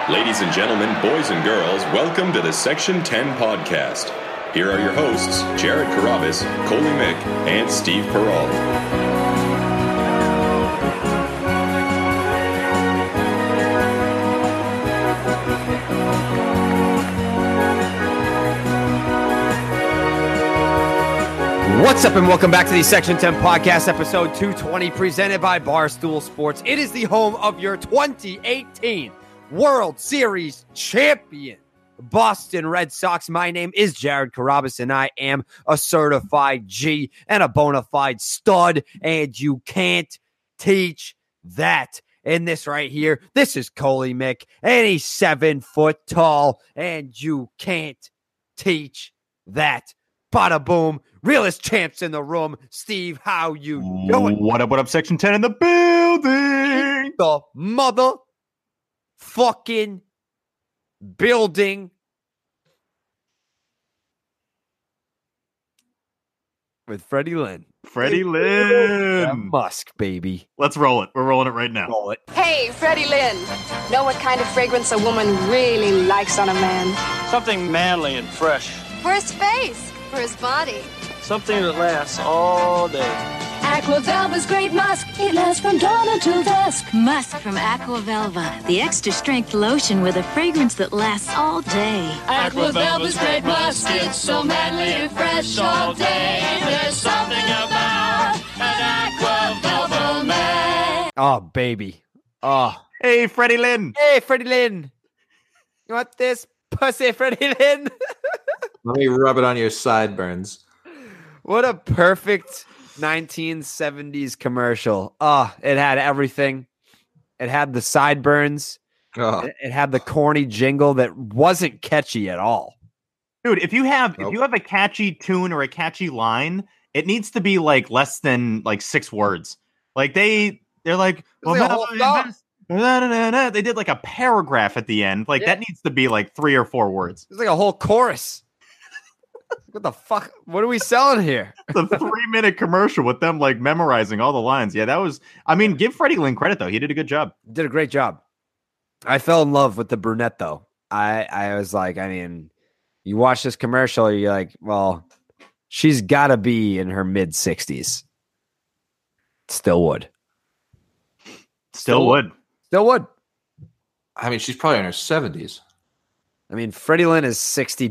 Ladies and gentlemen, boys and girls, welcome to the Section 10 podcast. Here are your hosts, Jared Carabas, Coley Mick, and Steve Peralta. What's up and welcome back to the Section 10 podcast, episode 220, presented by Barstool Sports. It is the home of your 2018 World Series champion, Boston Red Sox. My name is Jared Carabas, and I am a certified G and a bona fide stud, and you can't teach that. And this right here, this is Coley Mick, and he's 7 foot tall, and you can't teach that. Bada boom. Realest champs in the room. Steve, how you doing? What up, Section 10 in the building? The motherfucking building. With Freddie Lynn. Freddie Lynn. Musk, baby. Let's roll it. We're rolling it right now. Roll it. Hey, Freddie Lynn. Know what kind of fragrance a woman really likes on a man? Something manly and fresh. For his face, for his body. Something that lasts all day. Aqua Velva's great musk. It lasts from dawn until dusk. Musk from Aqua Velva, the extra strength lotion with a fragrance that lasts all day. Aqua Velva's great musk. It's so manly and fresh all day. There's something about an Aqua Velva man. Oh, baby. Oh. Hey, Freddie Lynn. Hey, Freddie Lynn. You want this pussy, Freddie Lynn? Let me rub it on your sideburns. What a perfect 1970s commercial. Oh, it had everything. It had the sideburns. Oh. It had the corny jingle that wasn't catchy at all. Dude, if you have a catchy tune or a catchy line, it needs to be like less than like 6 words. Like they're like, well, they did like a paragraph at the end. Like that needs to be like 3 or 4 words. It's like a whole chorus. What the fuck? What are we selling here? The 3-minute commercial with them like memorizing all the lines. Yeah, that was. I mean, give Freddie Lynn credit though. He did a good job. Did a great job. I fell in love with the brunette though. I was like, I mean, you watch this commercial, you're like, well, she's got to be in her mid 60s. Still would. Still would. I mean, she's probably in her 70s. I mean, Freddie Lynn is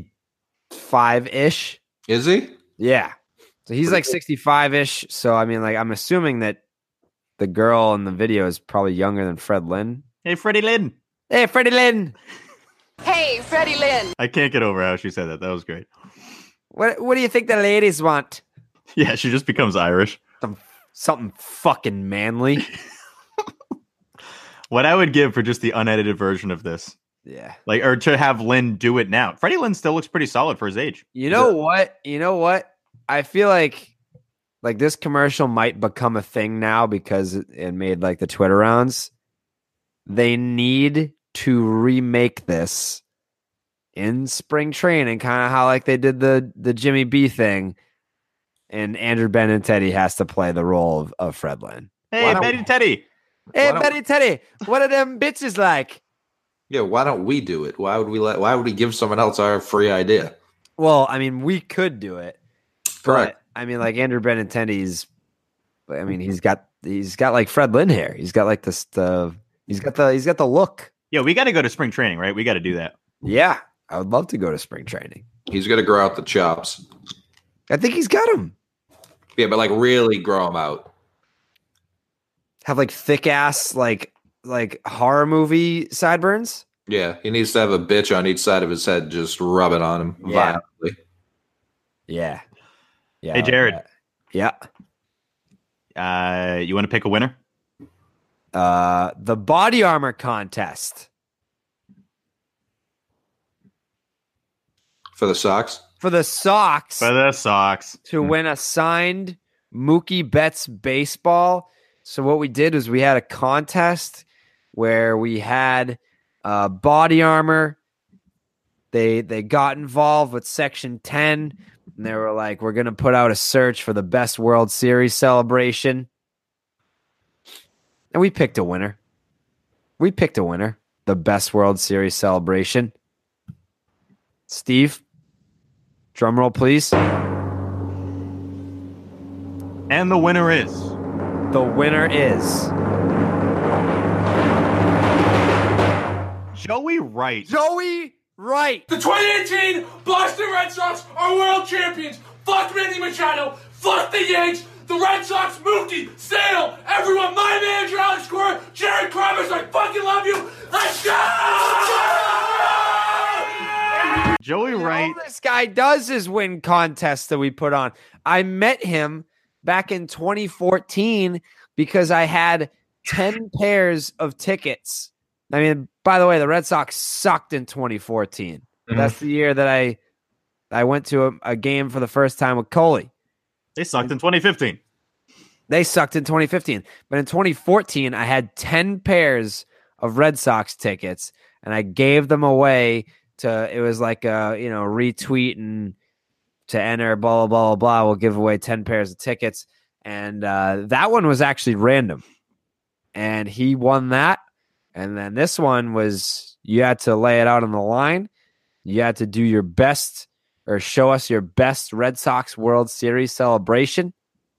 65-ish. Is he? Yeah. So he's like 65-ish. So, I mean, like, I'm assuming that the girl in the video is probably younger than Fred Lynn. Hey, Freddie Lynn. Hey, Freddie Lynn. Hey, Freddie Lynn. I can't get over how she said that. That was great. What do you think the ladies want? Yeah, she just becomes Irish. Something fucking manly. What I would give for just the unedited version of this. Yeah. Like, or to have Lynn do it now. Freddie Lynn still looks pretty solid for his age. You know what? I feel like this commercial might become a thing now because it made like the Twitter rounds. They need to remake this in spring training, kind of how like they did the Jimmy B thing. And Andrew Benintendi has to play the role of Fred Lynn. Hey, Benintendi. Hey, Benintendi. What are them bitches like? Yeah, why don't we do it? Why would we give someone else our free idea? Well, I mean, we could do it. Correct. But, I mean, like Andrew Benintendi's. I mean, he's got like Fred Lynn hair. He's got like this. He's got the look. Yeah, we got to go to spring training, right? We got to do that. Yeah, I would love to go to spring training. He's going to grow out the chops. I think he's got them. Yeah, but like really grow them out. Have like thick ass like horror movie sideburns. Yeah, he needs to have a bitch on each side of his head, just rub it on him violently. Yeah. Hey, Jared. Yeah. You want to pick a winner? The body armor contest For the Sox? For the Sox to win a signed Mookie Betts baseball. So what we did was we had a contest where we had body armor. They got involved with Section 10, and they were like, we're going to put out a search for the best World Series celebration. And we picked a winner. the best World Series celebration? Steve, drum roll, please. And the winner is. The winner is Joey Wright. Joey Wright. The 2018 Boston Red Sox are world champions. Fuck Manny Machado. Fuck the Yanks. The Red Sox, Mookie, Sale, everyone, my manager, Alex Cora, Jared Carlos, I fucking love you. Let's go! Joey Wright. All this guy does is win contests that we put on. I met him back in 2014 because I had 10 pairs of tickets. I mean, by the way, the Red Sox sucked in 2014. Mm-hmm. That's the year that I went to a game for the first time with Coley. They sucked in 2015. They sucked in 2015. But in 2014, I had 10 pairs of Red Sox tickets, and I gave them away to, it was like a, retweet and to enter, blah, blah, blah, blah. We'll give away 10 pairs of tickets. And that one was actually random. And he won that. And then this one was, you had to lay it out on the line. You had to do your best or show us your best Red Sox World Series celebration.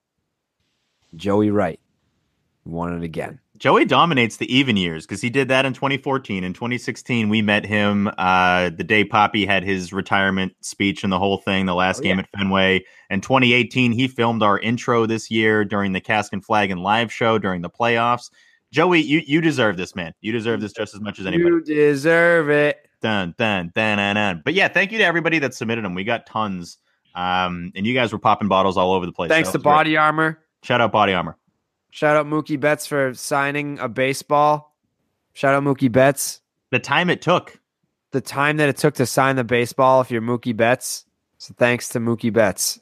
Joey Wright won it again. Joey dominates the even years because he did that in 2014. In 2016, we met him the day Poppy had his retirement speech and the whole thing, the last game at Fenway. In 2018, he filmed our intro this year during the Cask and Flagon live show during the playoffs. Joey, you deserve this, man. You deserve this just as much as anybody. You deserve it. Dun, dun, dun, dun, dun. But yeah, thank you to everybody that submitted them. We got tons. And you guys were popping bottles all over the place. Thanks to Body Armor. Shout out Body Armor. Shout out Mookie Betts for signing a baseball. Shout out Mookie Betts. The time it took. The time that it took to sign the baseball if you're Mookie Betts. So thanks to Mookie Betts.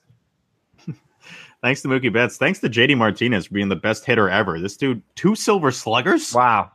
Thanks to Mookie Betts. Thanks to JD Martinez for being the best hitter ever. This dude, 2 silver sluggers? Wow.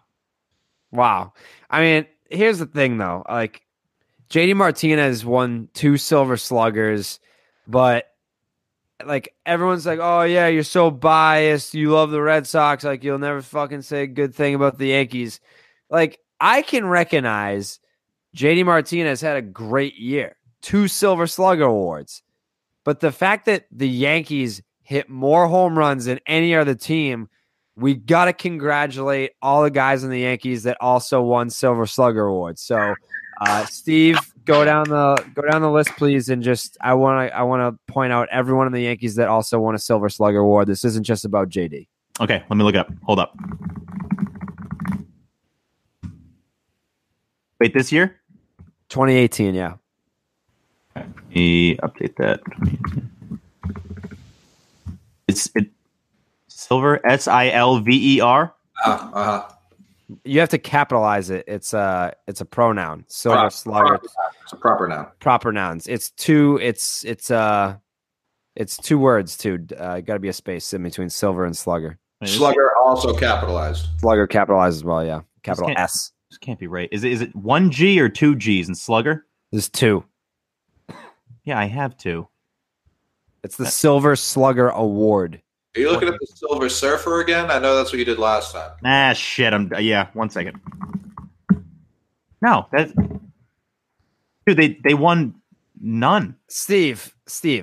I mean, here's the thing, though. Like, JD Martinez won 2 silver sluggers, but like everyone's like, oh yeah, you're so biased. You love the Red Sox. Like you'll never fucking say a good thing about the Yankees. Like I can recognize JD Martinez had a great year, 2 Silver Slugger awards. But the fact that the Yankees hit more home runs than any other team, we got to congratulate all the guys in the Yankees that also won Silver Slugger awards. So, Steve, go down the list, please, and just I want to point out everyone in the Yankees that also won a Silver Slugger award. This isn't just about JD. Okay, let me look it up. Hold up. Wait, this year? 2018, yeah. Let me update that. It's Silver, Silver. You have to capitalize it. It's a pronoun. Silver Slugger. It's a proper noun. Proper nouns. It's 2 words too. Got to be a space in between silver and slugger. Slugger also capitalized. Slugger capitalized as well, yeah. Capital S. This can't be right. Is it 1 G or 2 G's in slugger? There's 2. Yeah, I have 2. It's the Silver Slugger Award. Are you looking at the Silver Surfer again? I know that's what you did last time. Ah, shit. 1 second. No, that's dude. They won none. Steve.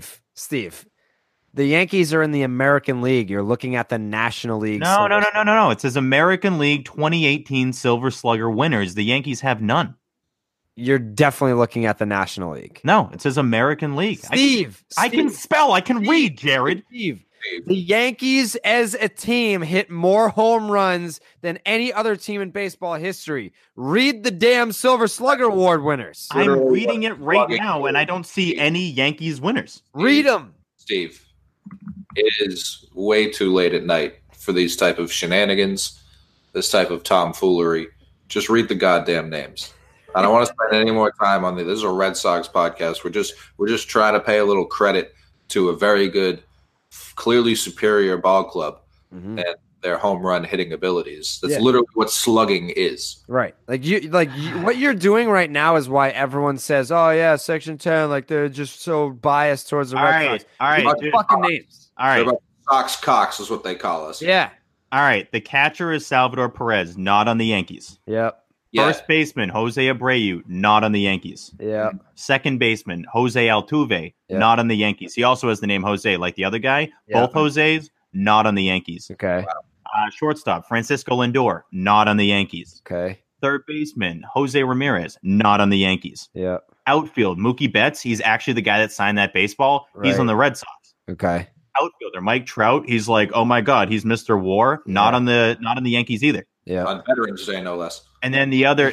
The Yankees are in the American League. You're looking at the National League. No. It says American League 2018 Silver Slugger winners. The Yankees have none. You're definitely looking at the National League. No, it says American League. Steve. I can spell. I can read, Jared. Steve. The Yankees as a team hit more home runs than any other team in baseball history. Read the damn Silver Slugger Award winners. I'm reading it right now, and I don't see any Yankees winners. Read them. Steve, it is way too late at night for these type of shenanigans, this type of tomfoolery. Just read the goddamn names. I don't want to spend any more time on this. This is a Red Sox podcast. We're just trying to pay a little credit to a very good, clearly superior ball club and their home run hitting abilities. That's literally what slugging is. Right. Like what you're doing right now is why everyone says, "Oh yeah, Section 10." Like they're just so biased towards the Red Sox. All right. Fucking names. All right. Sox Cox is what they call us. Yeah. All right. The catcher is Salvador Perez, not on the Yankees. Yep. Yeah. First baseman, Jose Abreu, not on the Yankees. Yeah. Second baseman, Jose Altuve, not on the Yankees. He also has the name Jose, like the other guy. Yeah. Both Jose's, not on the Yankees. Okay. Shortstop, Francisco Lindor, not on the Yankees. Okay. Third baseman, Jose Ramirez, not on the Yankees. Yeah. Outfield, Mookie Betts, he's actually the guy that signed that baseball. He's Right. on the Red Sox. Okay. Outfielder, Mike Trout, he's like, oh my God, he's Mr. War, not on the Yankees either. Yeah. On Veterans Day, no less. And then the other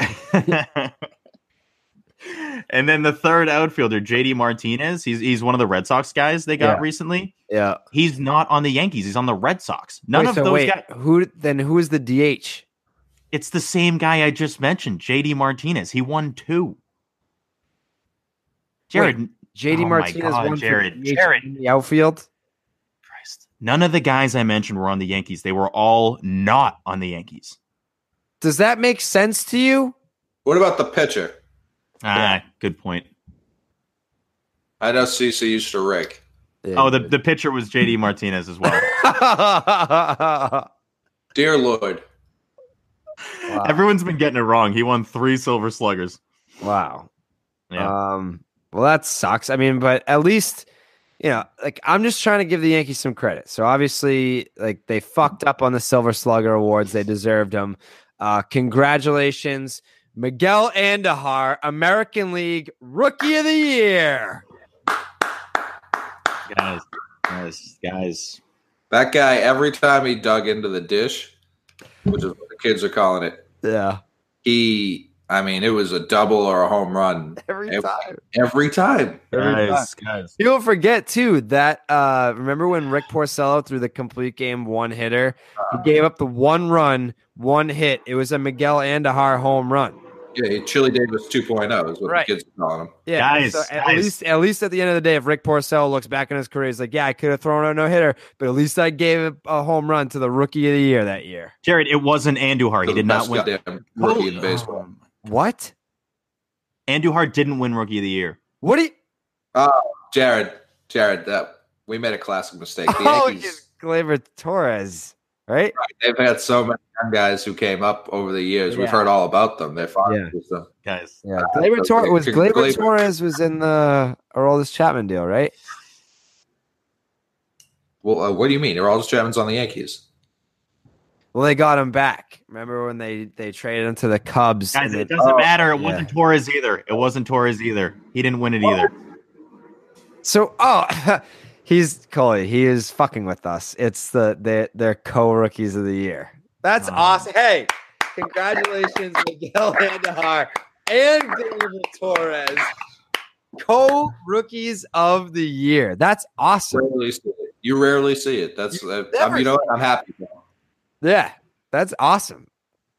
and then the third outfielder, JD Martinez, he's one of the Red Sox guys they got recently. Yeah. He's not on the Yankees, he's on the Red Sox. None of those guys. Who is the DH? It's the same guy I just mentioned, JD Martinez. He won 2. Jared, Wait, JD oh Martinez my God, won Jared, for DH Jared. in the outfield. Christ. None of the guys I mentioned were on the Yankees. They were all not on the Yankees. Does that make sense to you? What about the pitcher? Good point. I know CC used to rake. Oh, the pitcher was JD Martinez as well. Dear Lord. Wow. Everyone's been getting it wrong. He won 3 Silver Sluggers. Wow. Yeah. Well, that sucks. I mean, but at least, like I'm just trying to give the Yankees some credit. So obviously, like they fucked up on the Silver Slugger awards. They deserved them. Congratulations, Miguel Andujar, American League Rookie of the Year. Guys. That guy, every time he dug into the dish, which is what the kids are calling it. Yeah. It was a double or a home run. Every time. Guys. You don't forget, too, that remember when Rick Porcello threw the complete game one hitter? He gave up the 1 run, 1 hit. It was a Miguel Andujar home run. Yeah, Chili Davis 2.0 is what the kids are calling him. Yeah, guys, so at least at the end of the day, if Rick Porcello looks back on his career, he's like, yeah, I could have thrown a no-hitter, but at least I gave a home run to the Rookie of the Year that year. Jared, it wasn't Andujar. He did not win. Rookie in baseball. What? Andujar didn't win Rookie of the Year. What do you... Jared, we made a classic mistake. The Yankees, it's Gleyber Torres, right? They've had so many young guys who came up over the years. We've heard all about them. They're fine with them. Guys. Yeah, Gleyber Torres was in the Aroldis Chapman deal, right? Well, what do you mean? Aroldis Chapman's on the Yankees. Well, they got him back. Remember when they traded him to the Cubs? Guys, it doesn't matter. It wasn't Torres either. He didn't win it either. So, he's Coley. He is fucking with us. It's their co-rookies of the year. That's awesome. Hey, congratulations, Miguel Andujar and Gleyber Torres, co-rookies of the year. That's awesome. You rarely see it. That's you know what? I'm happy for him. Yeah, that's awesome.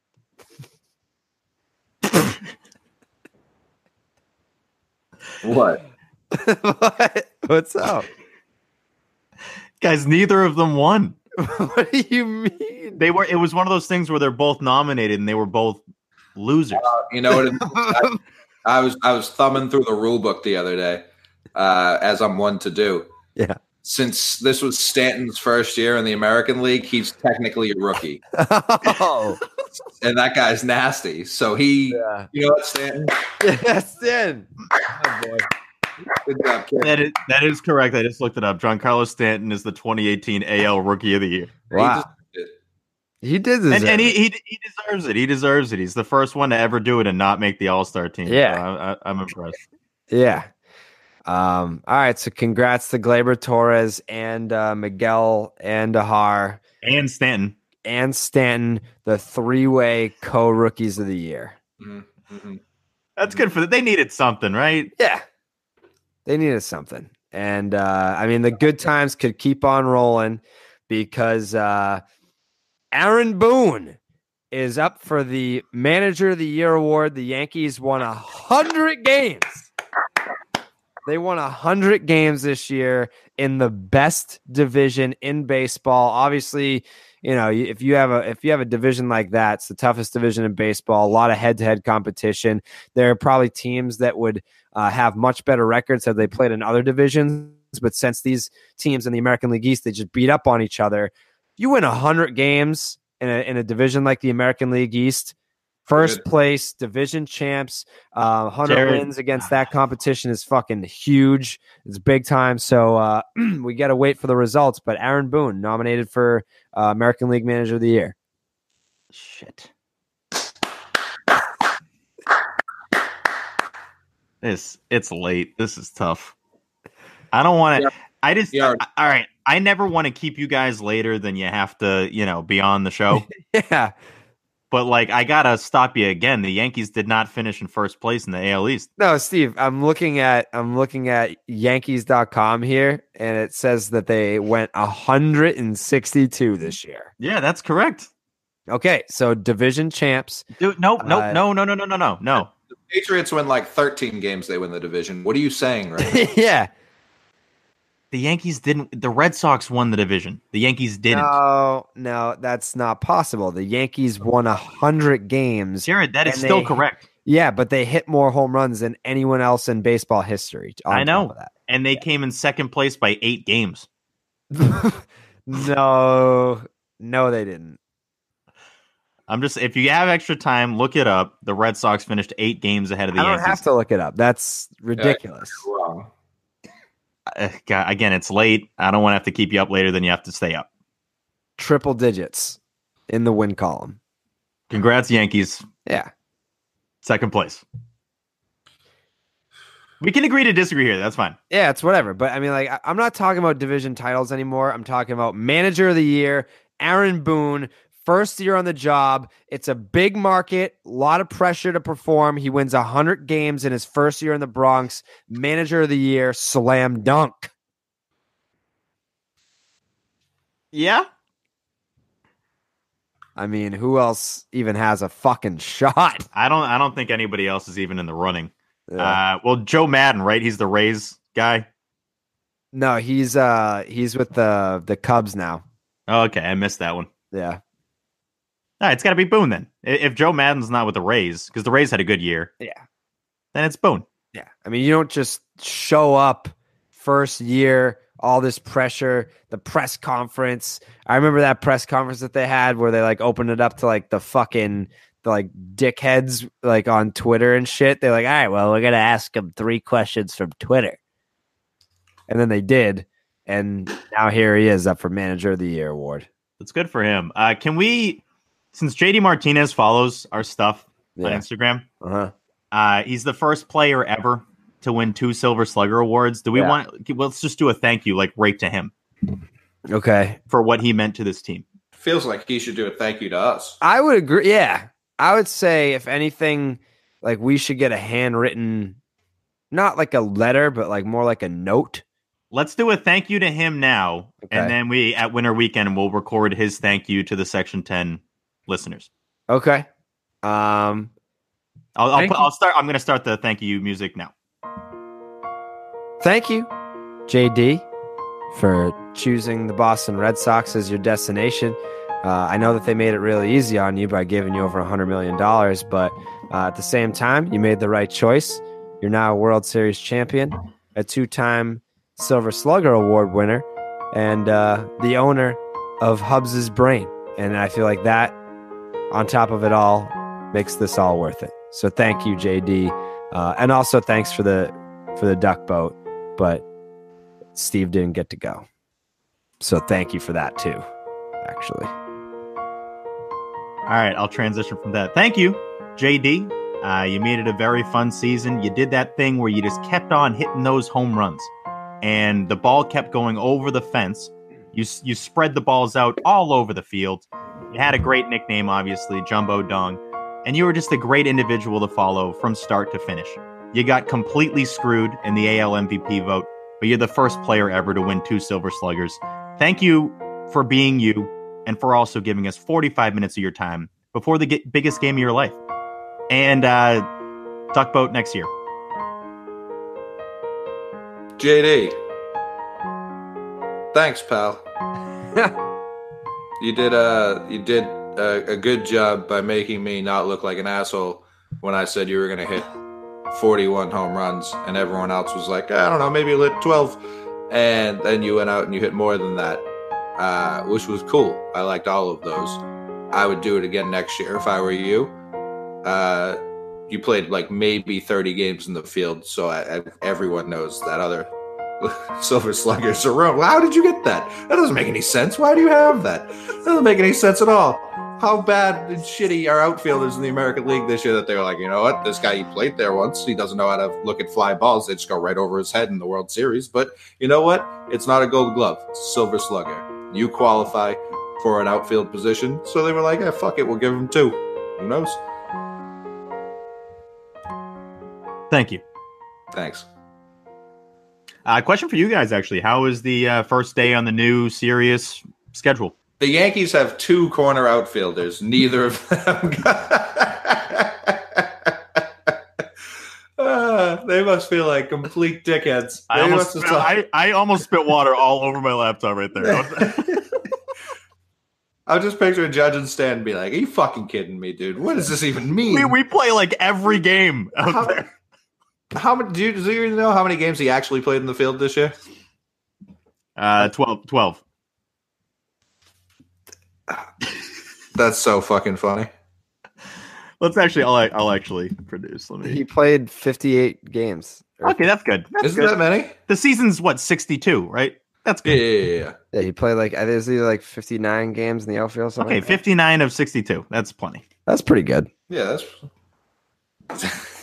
What? What's up? Guys, neither of them won. What do you mean? It was one of those things where they're both nominated and they were both losers. You know what? I was thumbing through the rule book the other day, as I'm one to do. Yeah. Since this was Stanton's first year in the American League, he's technically a rookie. Oh. And that guy's nasty. So you know what, Stanton? Yeah, Stanton. Oh, boy. Good job, kid. That is correct. I just looked it up. Giancarlo Stanton is the 2018 AL Rookie of the Year. Wow. He did this. And he deserves it. He deserves it. He's the first one to ever do it and not make the All-Star team. Yeah. So I'm impressed. Yeah. All right. So congrats to Gleyber Torres and Miguel Andujar. And Stanton. The 3-way co-rookies of the year. Mm-hmm. That's good for them. They needed something, right? Yeah. They needed something. And, the good times could keep on rolling because Aaron Boone is up for the Manager of the Year award. The Yankees won 100 games. They won 100 games this year in the best division in baseball. Obviously, if you have a division like that, it's the toughest division in baseball. A lot of head-to-head competition. There are probably teams that would have much better records had they played in other divisions. But since these teams in the American League East, they just beat up on each other. You win 100 games in a division like the American League East. First place, division champs. 100 Jared. wins against that competition is fucking huge. It's big time. So we got to wait for the results. But Aaron Boone nominated for American League Manager of the Year. Shit. It's late. This is tough. I don't want to. Yeah. All right. I never want to keep you guys later than you have to, be on the show. Yeah. But I gotta stop you again. The Yankees did not finish in first place in the AL East. No, Steve, I'm looking at Yankees.com here, and it says that they went 162 this year. Yeah, that's correct. Okay, so division champs. Dude, no. The Patriots win 13 games. They win the division. What are you saying right now? Yeah. The Yankees didn't. The Red Sox won the division. The Yankees didn't. No, that's not possible. The Yankees won 100 games. Jared, that is still correct. Yeah, but they hit more home runs than anyone else in baseball history. I know. And they came in second place by 8 games. No, they didn't. If you have extra time, look it up. The Red Sox finished 8 games ahead of the Yankees. I don't have to look it up. That's ridiculous. You're wrong. God, again, it's late. I don't want to have to keep you up later than you have to stay up. Triple digits in the win column. Congrats, Yankees. Yeah. Second place. We can agree to disagree here. That's fine. Yeah, it's whatever. But I mean, I'm not talking about division titles anymore. I'm talking about Manager of the Year, Aaron Boone. First year on the job. It's a big market, a lot of pressure to perform. He wins 100 games in his first year in the Bronx. Manager of the Year, slam dunk. Yeah. I mean, who else even has a fucking shot? I don't think anybody else is even in the running. Yeah. Well, Joe Madden, right? He's the Rays guy. No, he's with the Cubs now. Oh, okay, I missed that one. Yeah. All right, it's got to be Boone then. If Joe Madden's not with the Rays, because the Rays had a good year, yeah, then it's Boone. Yeah, I mean, you don't just show up first year, all this pressure, the press conference. I remember that press conference that they had where they opened it up to the dickheads on Twitter and shit. They're like, all right, well, we're gonna ask them 3 questions from Twitter, and then they did, and now here he is up for Manager of the Year award. That's good for him. Can we? Since JD Martinez follows our stuff on Instagram, he's the first player ever to win 2 Silver Slugger awards. Do we let's just do a thank you, right to him. Okay. For what he meant to this team. Feels like he should do a thank you to us. I would agree. Yeah. I would say, if anything, we should get a handwritten, not a letter, but more like a note. Let's do a thank you to him now. Okay. And then we, at Winter Weekend, we'll record his thank you to the Section 10 listeners. Okay. I'll start. I'm going to start the thank you music now. Thank you, JD, for choosing the Boston Red Sox as your destination. I know that they made it really easy on you by giving you over $100 million, but at the same time, you made the right choice. You're now a World Series champion, a 2-time Silver Slugger Award winner, and the owner of Hubs' Brain. And I feel like that, on top of it all, makes this all worth it. So thank you, JD. And also thanks for the duck boat, but Steve didn't get to go. So thank you for that too, actually. All right, I'll transition from that. Thank you, JD. You made it a very fun season. You did that thing where you just kept on hitting those home runs, and the ball kept going over the fence. You spread the balls out all over the field. You had a great nickname, obviously, Jumbo Dong, and you were just a great individual to follow from start to finish. You got completely screwed in the AL MVP vote, but you're the first player ever to win 2 Silver Sluggers. Thank you for being you, and for also giving us 45 minutes of your time before the biggest game of your life. And duck boat next year. JD, thanks, pal. You did a good job by making me not look like an asshole when I said you were going to hit 41 home runs, and everyone else was like, I don't know, maybe you hit 12. And then you went out and you hit more than that, which was cool. I liked all of those. I would do it again next year if I were you. you played like maybe 30 games in the field, so everyone knows that other Silver Sluggers are wrong. Well, how did you get that? That doesn't make any sense. Why do you have that? That doesn't make any sense at all. How bad and shitty are outfielders in the American League this year that they were like, you know what, this guy, he played there once. He doesn't know how to look at fly balls. They just go right over his head in the World Series. But you know what? It's not a Gold Glove. It's a Silver Slugger. You qualify for an outfield position. So they were like, fuck it, we'll give him 2. Who knows? Thank you. Thanks. Question for you guys, actually. How is the first day on the new Sirius schedule? The Yankees have 2 corner outfielders. Neither of them they must feel like complete dickheads. I almost spit water all over my laptop right there. I'll just picture a judge and stand and be like, are you fucking kidding me, dude? What does this even mean? We play like every game out there. How many? Do you even know how many games he actually played in the field this year? 12. That's so fucking funny. Let's actually, I'll actually produce. He played 58 games. Okay, that's good. Isn't that many? The season's 62, right? That's good. Yeah. Yeah, he played like, I think it was either like 59 games in the outfield. Something Okay, like 59 of 62. That's plenty. That's pretty good. Yeah, that's.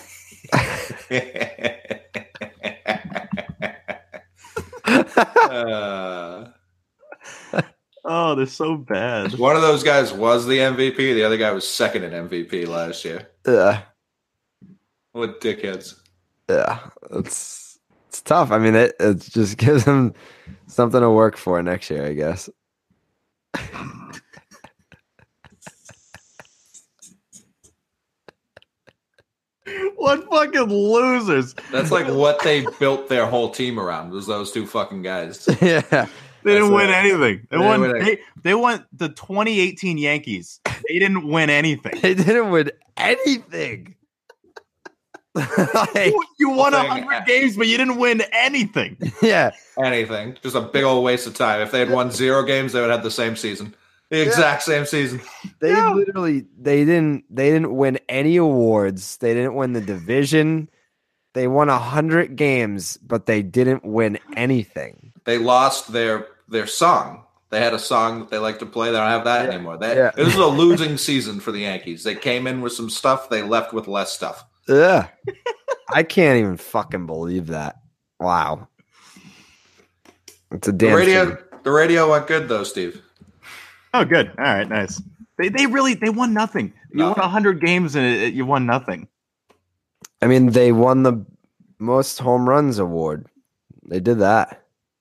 Oh, they're so bad. One of those guys was the MVP. The other guy was second in MVP last year. Yeah. What dickheads. Yeah. It's tough. I mean, it just gives him something to work for next year, I guess. What fucking losers. That's like what they built their whole team around, was those 2 fucking guys. Yeah. They didn't win anything. They won the 2018 Yankees. They didn't win anything. They didn't win anything. Like, you won 100 games, but you didn't win anything. Yeah. Anything. Just a big old waste of time. If they had won 0 games, they would have the same season. The exact same season. They didn't win any awards. They didn't win the division. They won 100 games, but they didn't win anything. They lost their song. They had a song that they like to play. They don't have that anymore. This is a losing season for the Yankees. They came in with some stuff. They left with less stuff. Yeah. I can't even fucking believe that. Wow. It's a damn shame. The radio went good though, Steve. Oh, good. All right, nice. They won nothing. You won 100 games and you won nothing. I mean, they won the most home runs award. They did that.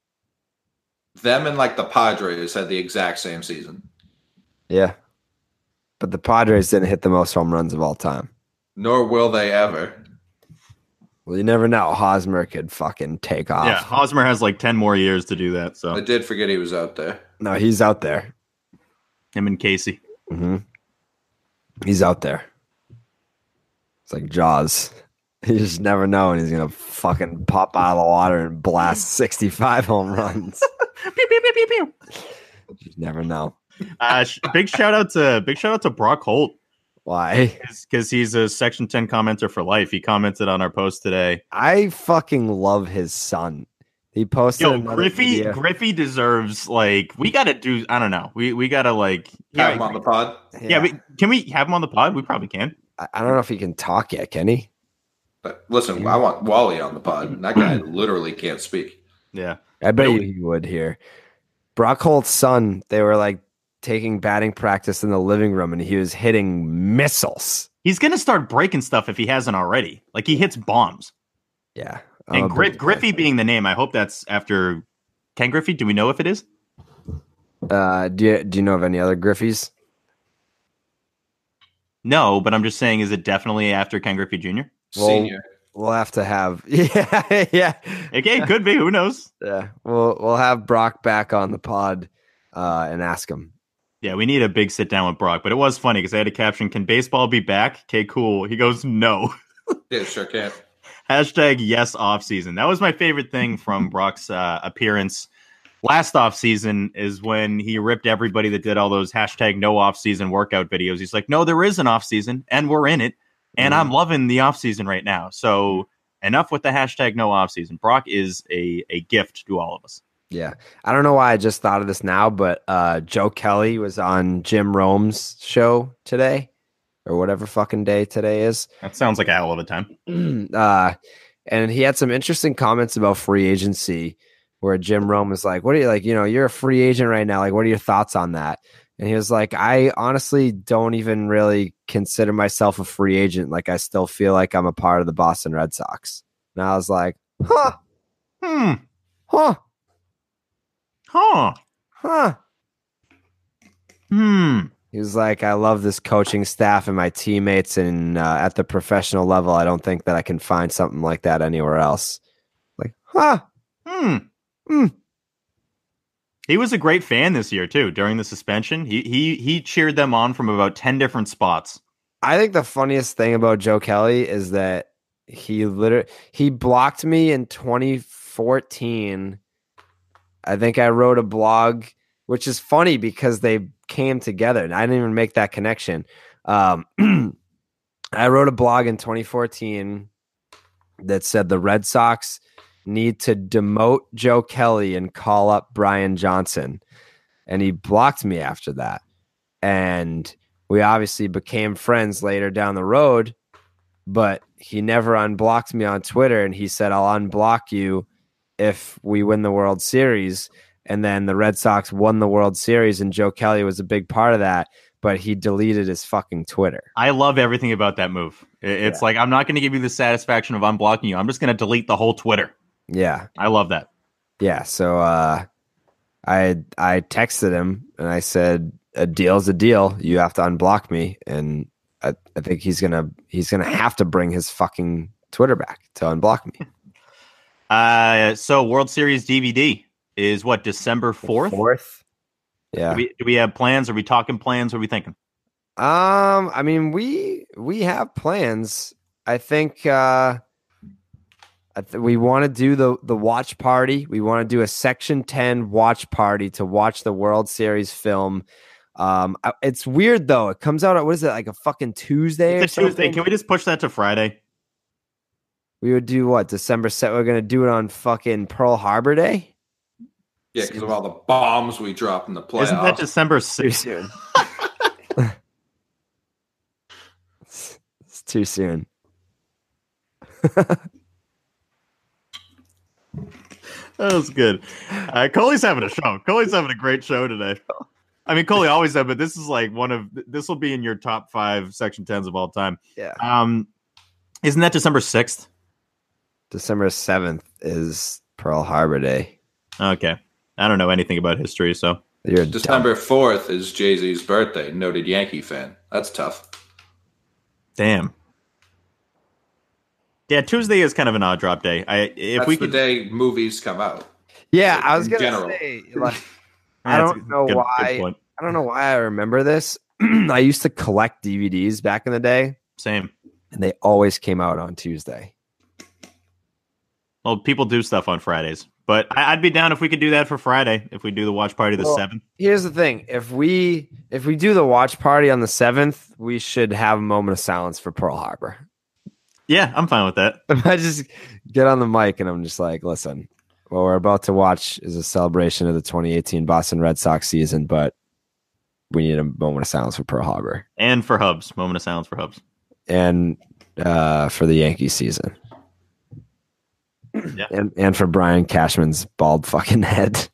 Them and like the Padres had the exact same season. Yeah. But the Padres didn't hit the most home runs of all time. Nor will they ever. Well, you never know. Hosmer could fucking take off. Yeah, Hosmer has like 10 more years to do that. So I did forget he was out there. No, he's out there. Him and Casey. Mm-hmm. He's out there. It's like Jaws. You just never know, and he's going to fucking pop out of the water and blast 65 home runs. Pew, pew, pew, pew, pew. You just never know. Big shout out to Brock Holt. Why? Because he's a Section 10 commenter for life. He commented on our post today. I fucking love his son. He posted. Griffey deserves, like, we got to do, I don't know. We got to, like, have him on the pod. Yeah, can we have him on the pod? We probably can. I don't know if he can talk yet. Can he? But listen, I want Wally on the pod. That guy literally can't speak. Yeah. I bet you he would here. Brock Holt's son, they were like taking batting practice in the living room and he was hitting missiles. He's going to start breaking stuff if he hasn't already. Like, he hits bombs. Yeah. And Griffey being the name, I hope that's after Ken Griffey. Do we know if it is? Do you know of any other Griffies? No, but I'm just saying, is it definitely after Ken Griffey Jr.? Senior. We'll have to have yeah. Okay, could be. Who knows? Yeah. We'll have Brock back on the pod and ask him. Yeah, we need a big sit down with Brock. But it was funny because I had a caption, "Can baseball be back?" Okay, cool. He goes, "No." Yeah, sure can. # yes off season. That was my favorite thing from Brock's appearance last off season, is when he ripped everybody that did all those # no off season workout videos. He's like, "No, there is an off season and we're in it. And I'm loving the offseason right now. So enough with the hashtag no offseason. Brock is a gift to all of us. Yeah. I don't know why I just thought of this now, but Joe Kelly was on Jim Rome's show today, or whatever fucking day today is. That sounds like a hell of a time. And he had some interesting comments about free agency, where Jim Rome was like, what are you like, you're a free agent right now. Like, what are your thoughts on that? And he was like, I honestly don't even really consider myself a free agent. Like, I still feel like I'm a part of the Boston Red Sox. And I was like, huh. He was like, I love this coaching staff and my teammates, and at the professional level, I don't think that I can find something like that anywhere else. Like, He was a great fan this year too. During the suspension, he cheered them on from about 10 different spots. I think the funniest thing about Joe Kelly is that he blocked me in 2014. I think I wrote a blog, which is funny because they came together, and I didn't even make that connection. I wrote a blog in 2014 that said the Red Sox need to demote Joe Kelly and call up Brian Johnson. And he blocked me after that. And we obviously became friends later down the road, but he never unblocked me on Twitter. And he said, I'll unblock you if we win the World Series. And then the Red Sox won the World Series, and Joe Kelly was a big part of that, but he deleted his fucking Twitter. I love everything about that move. It's like, I'm not going to give you the satisfaction of unblocking you. I'm just going to delete the whole Twitter. Yeah. I love that. Yeah. So I texted him and I said, a deal's a deal. You have to unblock me. And I think he's gonna have to bring his fucking Twitter back to unblock me. So World Series DVD is what, December 4th? 4th. Yeah. Do we have plans? Are we talking plans? What are we thinking? I mean, we have plans. I think we want to do the watch party. We want to do a Section 10 watch party to watch the World Series film. It's weird though. It comes out at, what is it, like a fucking Tuesday? It's a Tuesday. Can we just push that to Friday? We would do what, December 7th? We're gonna do it on fucking Pearl Harbor Day. Yeah, because of all the bombs we dropped in the playoffs. Isn't that December 6th? Too soon. It's too soon. That was good. Coley's having a show. Coley's having a great show today. I mean, Coley always said, but this is like this will be in your top 5 Section 10s of all time. Yeah. Isn't that December 6th? December 7th is Pearl Harbor Day. Okay. I don't know anything about history, so. December 4th is Jay-Z's birthday. Noted Yankee fan. That's tough. Damn. Yeah, Tuesday is kind of an odd drop day. That's the day movies come out. Yeah, I was gonna say, like, I don't know why. I don't know why I remember this. I used to collect DVDs back in the day. Same. And they always came out on Tuesday. Well, people do stuff on Fridays, but I'd be down if we could do that for Friday. If we do the watch party the 7th. Here's the thing: if we do the watch party on the 7th, we should have a moment of silence for Pearl Harbor. Yeah, I'm fine with that. If I just get on the mic and I'm just like, listen, what we're about to watch is a celebration of the 2018 Boston Red Sox season, but we need a moment of silence for Pearl Harbor. And for Hubs. Moment of silence for Hubs. And for the Yankees season. Yeah. And for Brian Cashman's bald fucking head.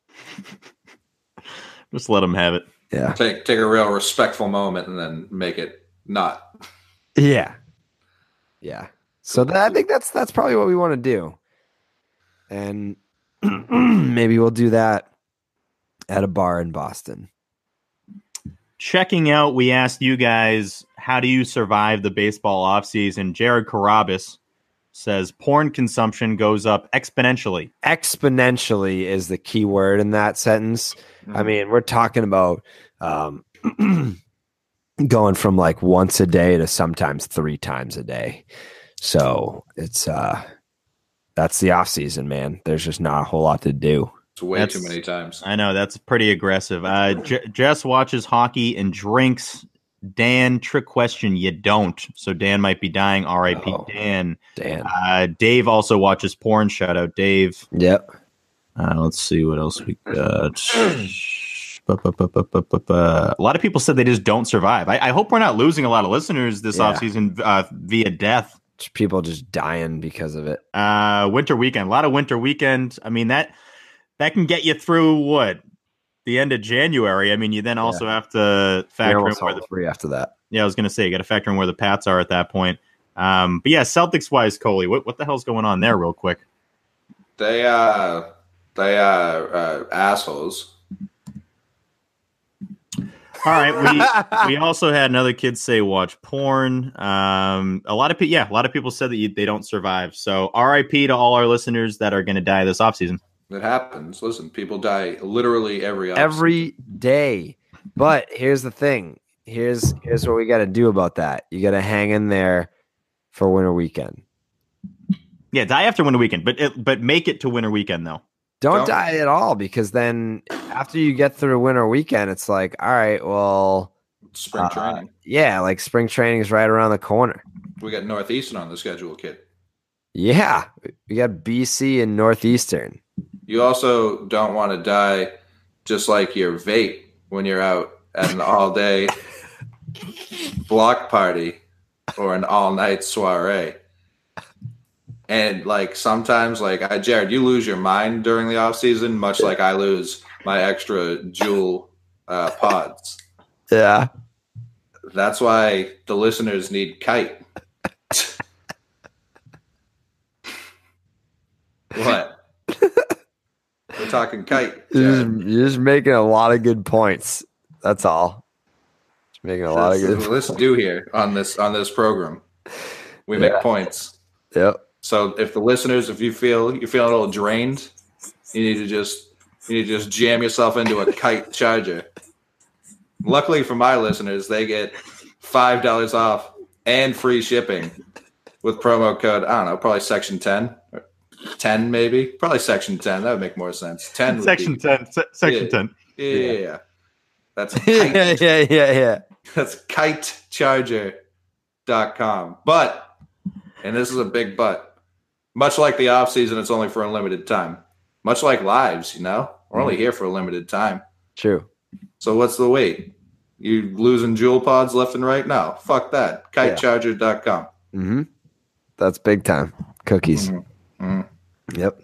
Just let him have it. Yeah. Take a real respectful moment and then make it not. Yeah. Yeah. So I think that's probably what we want to do. And maybe we'll do that at a bar in Boston. Checking out, we asked you guys, how do you survive the baseball offseason? Jared Carabas says porn consumption goes up exponentially. Exponentially is the key word in that sentence. I mean, we're talking about going from like once a day to sometimes 3 times a day. So it's that's the off season, man. There's just not a whole lot to do. It's way too many times. I know, that's pretty aggressive. Jess watches hockey and drinks Dan, trick question, you don't. So Dan might be dying. R.I.P. Dan. Dave also watches porn. Shout out, Dave. Yep. Let's see what else we got. A lot of people said they just don't survive. I hope we're not losing a lot of listeners this offseason via death. People just dying because of it. Winter weekend. A lot of winter weekend. I mean, that can get you through what? The end of January. I mean, you then also have to factor in where the free after that. Yeah, I was going to say you got to factor in where the Pats are at that point. But yeah, Celtics wise, Coley, what the hell's going on there, real quick? They are assholes. All right, we also had another kid say watch porn. A lot of people said that they don't survive. So RIP to all our listeners that are going to die this offseason. It happens. Listen, people die literally every day. But here's the thing. Here's what we got to do about that. You got to hang in there for winter weekend. Yeah, die after winter weekend, but make it to winter weekend though. Don't die at all, because then after you get through winter weekend, it's like, all right, well, spring training. Yeah, like spring training is right around the corner. We got Northeastern on the schedule, kid. Yeah, we got BC and Northeastern. You also don't want to die just like your vape when you're out at an all-day block party or an all-night soiree. And, like, sometimes, like, Jared, you lose your mind during the off-season, much like I lose my extra Juul pods. Yeah. That's why the listeners need Kite. What? We're talking Kite. You're just making a lot of good points. That's all. Just making a lot of good points. Let's do here on this program. We make points. Yep. So if the listeners, if you're feeling a little drained, you need to just jam yourself into a Kite charger. Luckily for my listeners, they get $5 off and free shipping with promo code, I don't know, probably Section 10. 10 maybe, probably Section 10. That would make more sense. 10 Section 10. Section 10. Yeah. That's Kite. yeah. That's kitecharger.com. But, and this is a big but, much like the off season, it's only for a limited time. Much like lives, we're only here for a limited time. True. So what's the wait? You losing Juul pods left and right? No, fuck that. Kitecharger.com. Mm-hmm. That's big time. Cookies. Mm-hmm. Yep.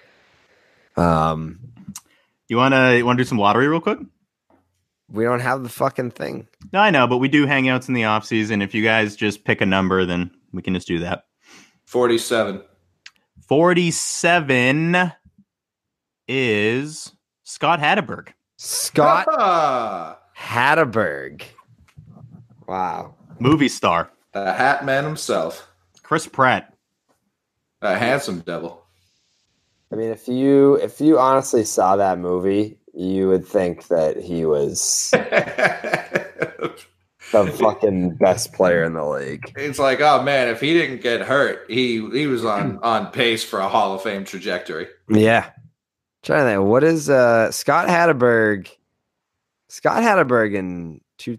You wanna do some lottery real quick? We don't have the fucking thing. No, I know, but we do hangouts in the off season. If you guys just pick a number, then we can just do that. 47. 47 is Scott Hatteberg. Scott Hatteberg. Wow. Movie star. The Hat Man himself. Chris Pratt. A handsome devil. I mean, if you honestly saw that movie, you would think that he was the fucking best player in the league. It's like, oh man, if he didn't get hurt, he was on pace for a Hall of Fame trajectory. Yeah. Trying to think, what is Scott Hatteberg? Scott Hatteberg in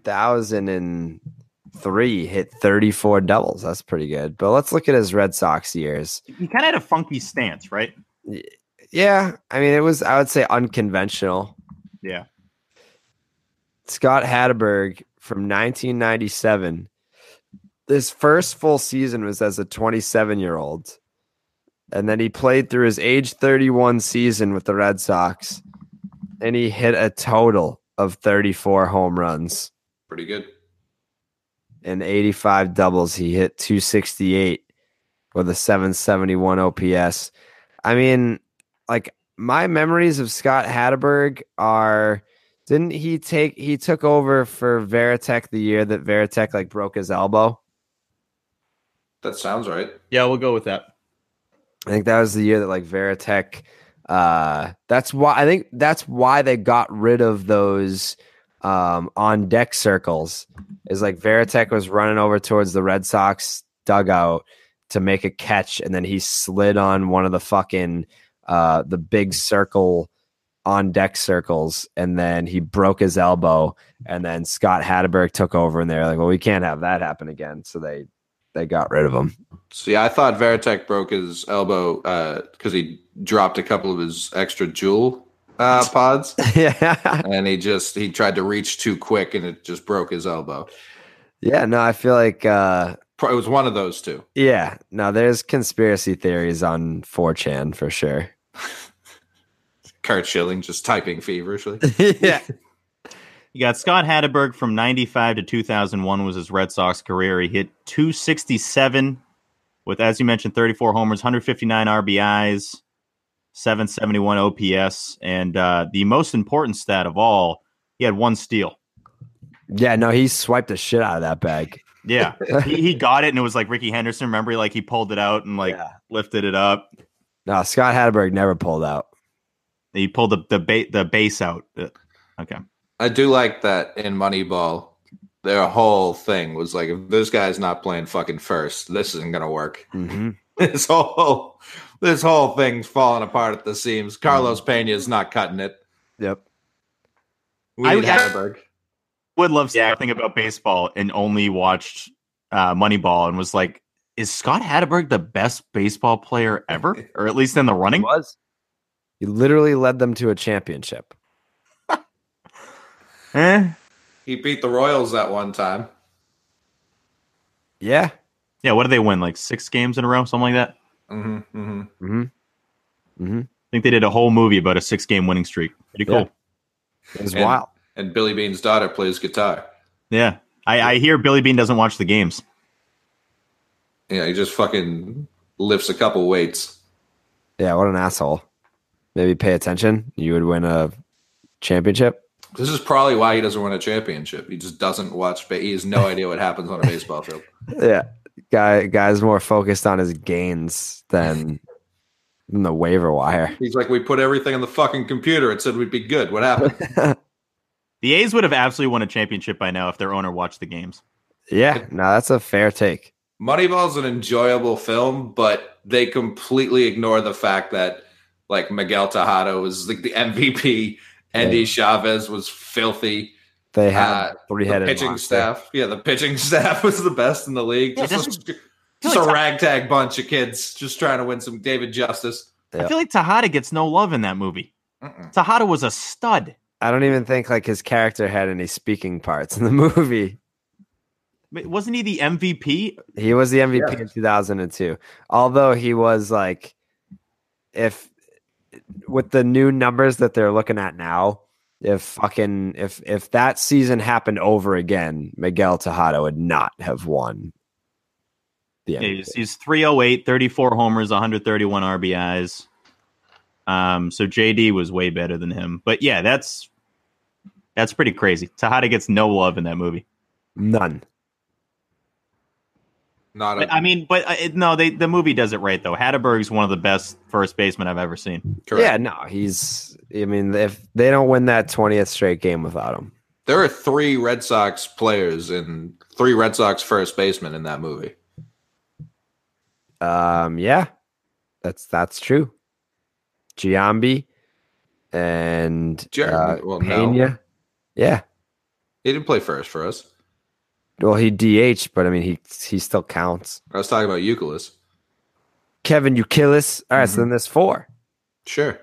2003 hit 34 doubles. That's pretty good. But let's look at his Red Sox years. He kind of had a funky stance, right? Yeah. I mean, it was, I would say, unconventional. Yeah. Scott Hatteberg from 1997. His first full season was as a 27-year-old. And then he played through his age 31 season with the Red Sox. And he hit a total of 34 home runs. Pretty good. And 85 doubles. He hit 268 with a 771 OPS. I mean, like, my memories of Scott Hatteberg are, he took over for Varitek the year that Varitek like broke his elbow? That sounds right. Yeah, we'll go with that. I think that was the year that like Varitek, that's why they got rid of those on deck circles, is like Varitek was running over towards the Red Sox dugout to make a catch, and then he slid on one of the fucking the big circle on deck circles, and then he broke his elbow, and then Scott Hatteberg took over, and they're like, well, we can't have that happen again. So they got rid of him. See, I thought Veritek broke his elbow because he dropped a couple of his extra jewel pods. Yeah. And he tried to reach too quick, and it just broke his elbow. Yeah, no, I feel like it was one of those two. Yeah, no, there's conspiracy theories on 4chan for sure. Kurt Schilling just typing feverishly. Yeah. You got Scott Hatteberg from 95 to 2001 was his Red Sox career. He hit 267 with, as you mentioned, 34 homers, 159 RBIs, 771 OPS, and the most important stat of all, he had 1 steal. Yeah, no, he swiped the shit out of that bag. Yeah, he got it, and it was like Ricky Henderson. Remember, he pulled it out and lifted it up. No, Scott Hatteberg never pulled out. He pulled the base out. Okay. I do like that in Moneyball. Their whole thing was like, if this guy's not playing fucking first, this isn't gonna work. Mm-hmm. This whole thing's falling apart at the seams. Carlos Pena's not cutting it. Yep. We need Hatteberg. Would love to say nothing about baseball and only watched Moneyball and was like, is Scott Hatteberg the best baseball player ever, or at least in the running? He was. He literally led them to a championship. He beat the Royals that one time. Yeah. Yeah, what did they win? Like 6 games in a row? Something like that? Mm-hmm. Mm-hmm. Mm-hmm. Mm-hmm. I think they did a whole movie about a 6-game winning streak. Pretty cool. Yeah. It was wild. And Billy Bean's daughter plays guitar. Yeah. I hear Billy Bean doesn't watch the games. Yeah, he just fucking lifts a couple weights. Yeah, what an asshole. Maybe pay attention. You would win a championship. This is probably why he doesn't win a championship. He just doesn't watch. He has no idea what happens on a baseball field. Yeah, guy's more focused on his gains than the waiver wire. He's like, we put everything on the fucking computer. It said we'd be good. What happened? The A's would have absolutely won a championship by now if their owner watched the games. Yeah, no, that's a fair take. Moneyball's an enjoyable film, but they completely ignore the fact that like Miguel Tejada was like the MVP. Andy Chavez was filthy. They had three-headed pitching monster. staff. Yeah, the pitching staff was the best in the league. Yeah, just a ragtag bunch of kids just trying to win some David Justice. I feel like Tejada gets no love in that movie. Tejada was a stud. I don't even think like his character had any speaking parts in the movie. Wasn't he the MVP? He was the MVP in 2002. Although he was like, if with the new numbers that they're looking at now, if that season happened over again, Miguel Tejada would not have won the MVP. Yeah, he's 308, 34 homers, 131 RBIs. So JD was way better than him. But yeah, that's pretty crazy. Tejada gets no love in that movie. None. The movie does it right though. Hatteberg's one of the best first basemen I've ever seen. Correct. Yeah, no, if they don't win that 20th straight game without him. There are 3 Red Sox players and 3 Red Sox first basemen in that movie. Yeah, that's true. Giambi and Pena. No. Yeah, He didn't play first for us. well, he DH, but I mean he still counts. I was talking about Youkilis. Kevin Youkilis. All right, so then there's 4. Sure.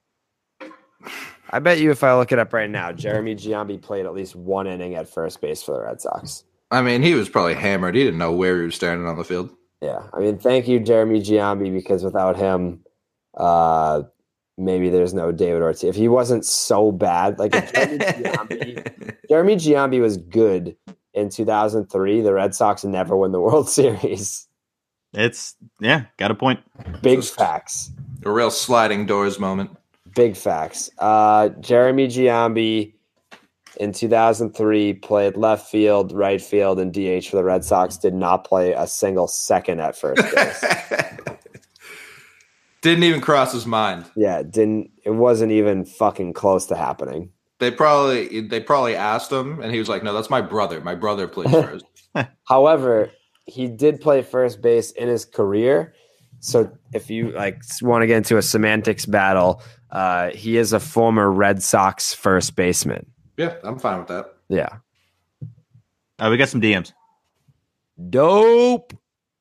I bet you if I look it up right now, Jeremy Giambi played at least 1 inning at first base for the Red Sox. I mean, he was probably hammered. He didn't know where he was standing on the field. Yeah, I mean, thank you, Jeremy Giambi, because without him, maybe there's no David Ortiz. If he wasn't so bad, like if Jeremy Giambi was good in 2003, the Red Sox never win the World Series. Got a point. Big facts. A real sliding doors moment. Big facts. Jeremy Giambi in 2003 played left field, right field, and DH for the Red Sox. Did not play a single second at first base. Didn't even cross his mind. Yeah, it wasn't even fucking close to happening. They probably asked him, and he was like, "No, that's my brother. My brother plays first." However, he did play first base in his career, So if you want to get into a semantics battle, he is a former Red Sox first baseman. Yeah, I'm fine with that. Yeah. We got some DMs. Dope.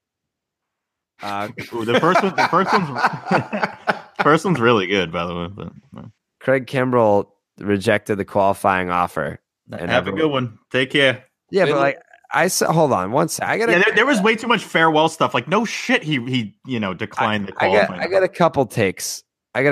First one's really good, by the way. But, Craig Kimbrell rejected the qualifying offer. And have a good one. Take care. Yeah, but hold on one sec. There was way too much farewell stuff. Like, no shit, he declined the qualifying. I got a couple takes.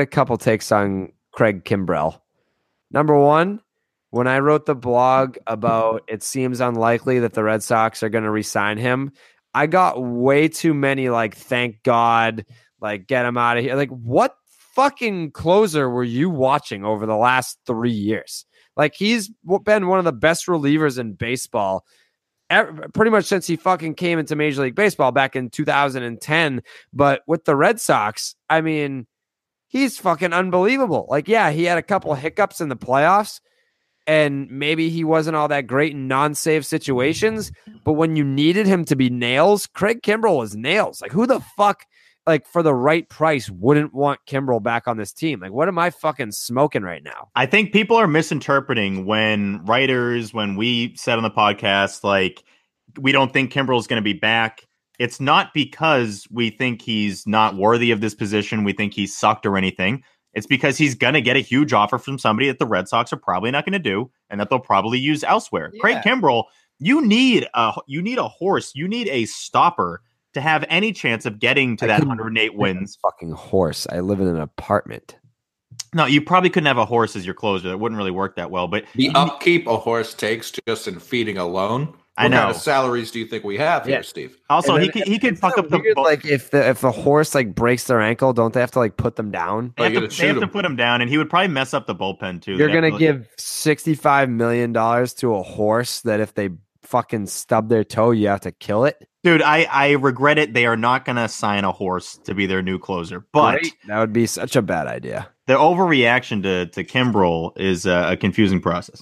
On Craig Kimbrell. Number one, when I wrote the blog about it seems unlikely that the Red Sox are going to re-sign him, I got way too many thank God, get him out of here. What fucking closer were you watching over the last 3 years? He's been one of the best relievers in baseball pretty much since he fucking came into Major League Baseball back in 2010. But with the Red Sox, I mean, he's fucking unbelievable. Yeah, he had a couple of hiccups in the playoffs, and maybe he wasn't all that great in non-save situations, but when you needed him to be nails, Craig Kimbrell was nails. Who the fuck, for the right price, wouldn't want Kimbrell back on this team? What am I fucking smoking right now? I think people are misinterpreting when we said on the podcast, we don't think Kimbrell's going to be back. It's not because we think he's not worthy of this position. We think he sucked or anything. It's because he's going to get a huge offer from somebody that the Red Sox are probably not going to do and that they'll probably use elsewhere. Yeah. Craig Kimbrell, you need a horse. You need a stopper to have any chance of getting to that 108 wins. Fucking horse. I live in an apartment. No, you probably couldn't have a horse as your closer. That wouldn't really work that well. But the upkeep a horse takes just in feeding alone. What kind of salaries do you think we have here, Steve? Also, he can fuck up the if the horse breaks their ankle, don't they have to put them down? They have to put him down, and he would probably mess up the bullpen too. You're gonna give $65 million to a horse that if they fucking stub their toe, you have to kill it. Dude, I regret it. They are not gonna sign a horse to be their new closer, but that would be such a bad idea. The overreaction to Kimbrell is a confusing process.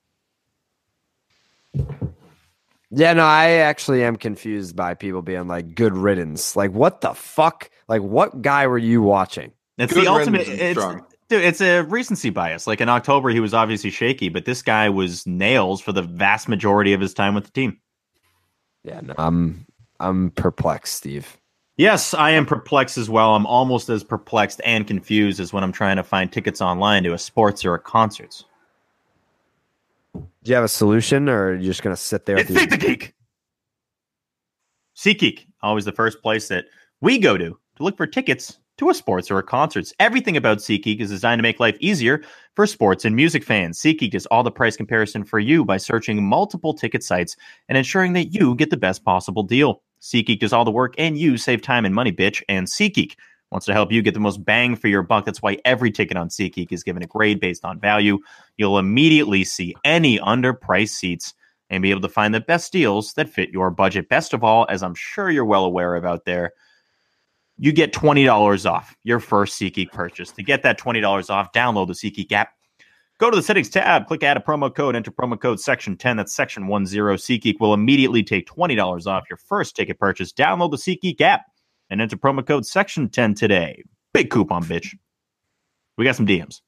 Yeah, no, I actually am confused by people being good riddance. What the fuck? What guy were you watching? It's good the ultimate. It's a recency bias. In October, he was obviously shaky, but this guy was nails for the vast majority of his time with the team. Yeah, no, I'm perplexed, Steve. Yes, I am perplexed as well. I'm almost as perplexed and confused as when I'm trying to find tickets online to a sports or a concerts. Do you have a solution, or are you just going to sit there? It's SeatGeek. SeatGeek, always the first place that we go to look for tickets to a sports or a concerts. Everything about SeatGeek is designed to make life easier for sports and music fans. SeatGeek does all the price comparison for you by searching multiple ticket sites and ensuring that you get the best possible deal. SeatGeek does all the work and you save time and money, bitch. And SeatGeek wants to help you get the most bang for your buck. That's why every ticket on SeatGeek is given a grade based on value. You'll immediately see any underpriced seats and be able to find the best deals that fit your budget. Best of all, as I'm sure you're well aware of out there, you get $20 off your first SeatGeek purchase. To get that $20 off, download the SeatGeek app. Go to the settings tab, click add a promo code, enter promo code section 10. That's section 10. SeatGeek will immediately take $20 off your first ticket purchase. Download the SeatGeek app and enter promo code section 10 today. Big coupon, bitch. We got some DMs.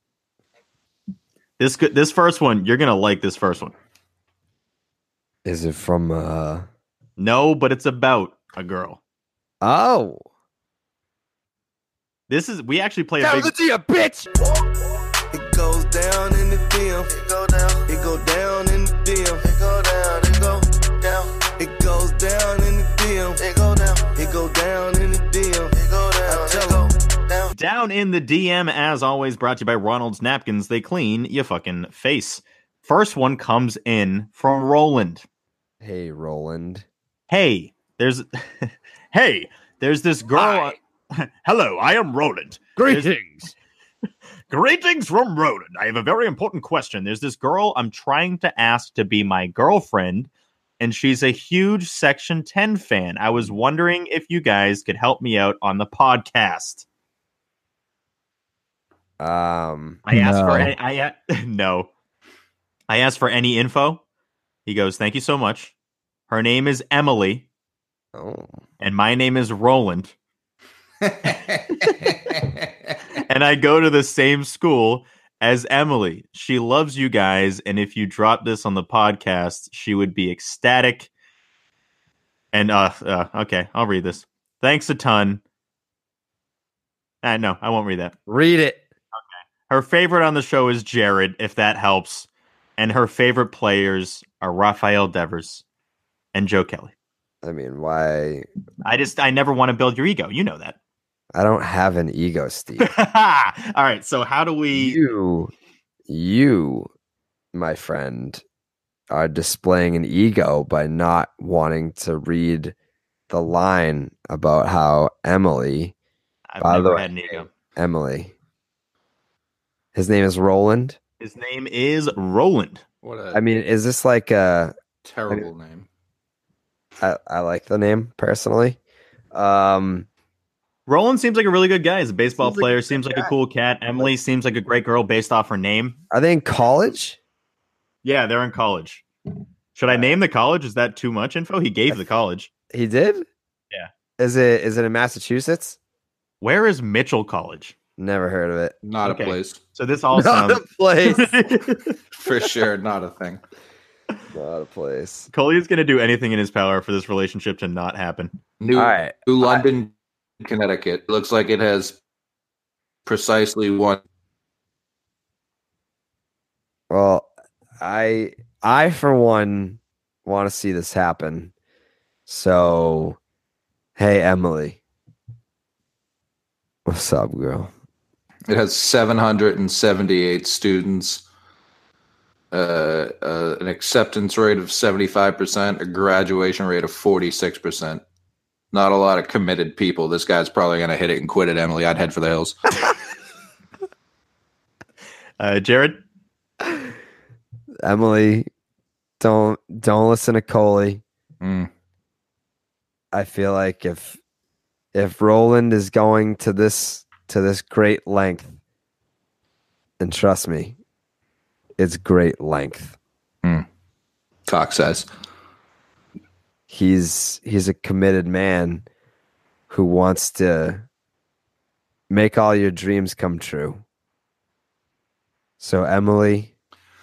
This first one, you're going to like this first one. Is it from... No, but it's about a girl. Oh. We actually play a big... bitch! It goes down in the DM. It go down. It go down in the DM. It go down. It go down. It goes down in the DM. It go down. It go down in the DM. It go down. It go down. Down in the DM, as always, brought to you by Ronald's Napkins. They clean your fucking face. First one comes in from Roland. Hey, Roland. Hey, there's this girl. Hi. Hello, I am Roland. Greetings. Greetings from Roland. I have a very important question. There's this girl I'm trying to ask to be my girlfriend, and she's a huge Section 10 fan. I was wondering if you guys could help me out on the podcast. I asked for any info. He goes, thank you so much. Her name is Emily. Oh. And my name is Roland. And I go to the same school as Emily. She loves you guys, and if you drop this on the podcast, she would be ecstatic. And okay, I'll read this. Thanks a ton. No, I won't read that. Read it. Okay. Her favorite on the show is Jared, if that helps. And her favorite players are Rafael Devers and Joe Kelly. I mean, why? I never want to build your ego. You know that. I don't have an ego, Steve. All right. So how do we? You, my friend, are displaying an ego by not wanting to read the line about how Emily. I've never had an ego. Emily. His name is Roland. His name is Roland. I mean, is this like a terrible name? I like the name personally. Roland seems like a really good guy. He's a baseball player. Seems like a cool cat. Emily seems like a great girl based off her name. Are they in college? Yeah, they're in college. Should I name the college? Is that too much info? He gave the college. He did? Yeah. Is it in Massachusetts? Where is Mitchell College? Never heard of it. Not a place. So this all not sounds... a place. For sure, not a thing. Not a place. Coley is going to do anything in his power for this relationship to not happen. New London, Connecticut. Looks like it has precisely one. Well, I for one want to see this happen. So, hey, Emily. What's up, girl? It has 778 students, an acceptance rate of 75%, a graduation rate of 46%. Not a lot of committed people. This guy's probably going to hit it and quit it, Emily. I'd head for the hills. Jared? Emily, don't listen to Coley. I feel like if Roland is going to this great length, and trust me, it's great length. Cock says he's a committed man who wants to make all your dreams come true. So, Emily,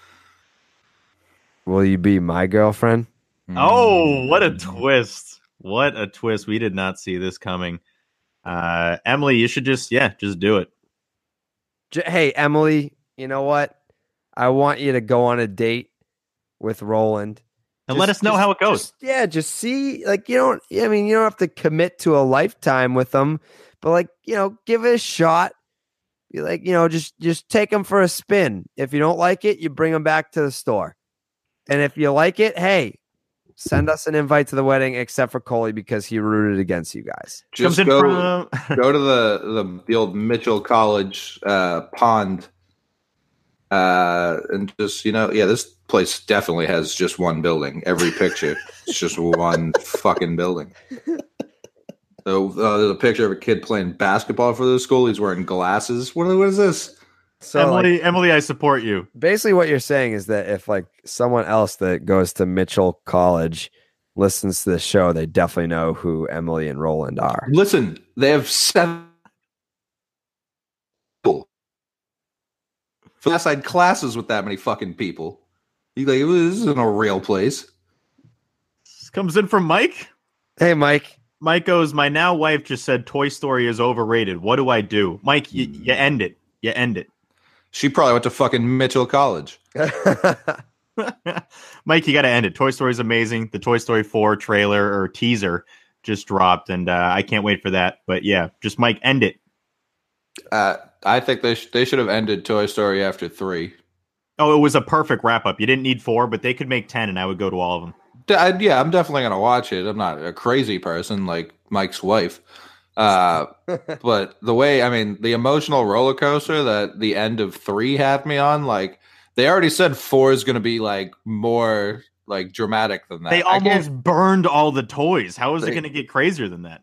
will you be my girlfriend? Oh, what a twist. What a twist. We did not see this coming. Emily, you should just do it. Hey, Emily, you know what? I want you to go on a date with Roland. And let us know how it goes. Just see, like, you don't have to commit to a lifetime with them, but like, give it a shot. You like, just take them for a spin. If you don't like it, you bring them back to the store. And if you like it, hey, send us an invite to the wedding, except for Coley because he rooted against you guys. Just go to the old Mitchell College pond, and just this place definitely has just one building. Every picture, it's just one fucking building. So there's a picture of a kid playing basketball for the school. He's wearing glasses. What is this? So, Emily, I support you. Basically, what you're saying is that if like someone else that goes to Mitchell College listens to the show, they definitely know who Emily and Roland are. Listen, they have 7 people. I had classes with that many fucking people. You like, this isn't a real place. This comes in from Mike. Hey, Mike. Mike goes, my now wife just said Toy Story is overrated. What do I do? Mike, you end it. You end it. She probably went to fucking Mitchell College. Mike, you got to end it. Toy Story is amazing. The Toy Story 4 trailer or teaser just dropped, and I can't wait for that. But yeah, just Mike, end it. I think they should have ended Toy Story after 3. Oh, it was a perfect wrap up. You didn't need 4, but they could make 10, and I would go to all of them. Yeah, I'm definitely going to watch it. I'm not a crazy person like Mike's wife. But the way, the emotional roller coaster that the end of 3 had me on, like, they already said 4 is going to be like more like dramatic than that. They almost burned all the toys. How is it going to get crazier than that?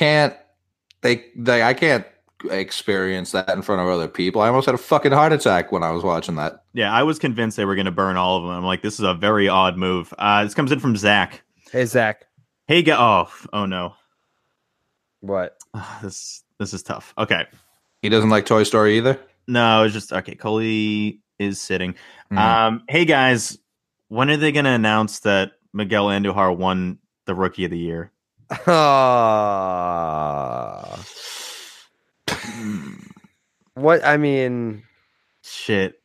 I can't experience that in front of other people. I almost had a fucking heart attack when I was watching that. Yeah, I was convinced they were going to burn all of them. I'm like, this is a very odd move. This comes in from Zach. Hey, Zach. Hey, oh no. What? This is tough. Okay. He doesn't like Toy Story either? No, it's just okay. Coley is sitting. Hey guys, when are they going to announce that Miguel Andujar won the Rookie of the Year? What? I mean, shit.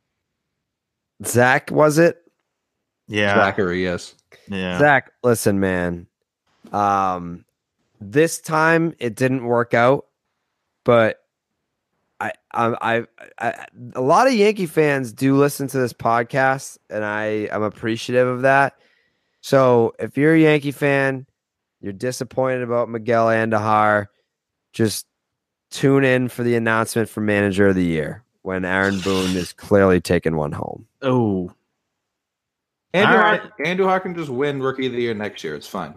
Zach, was it? Yeah. Zachary, yes. Yeah. Zach, listen, man. This time it didn't work out, but I a lot of Yankee fans do listen to this podcast, and I'm appreciative of that. So if you're a Yankee fan, you're disappointed about Miguel Andujar, just tune in for the announcement for Manager of the Year when Aaron Boone is clearly taking one home. Oh. Andujar can just win Rookie of the Year next year. It's fine.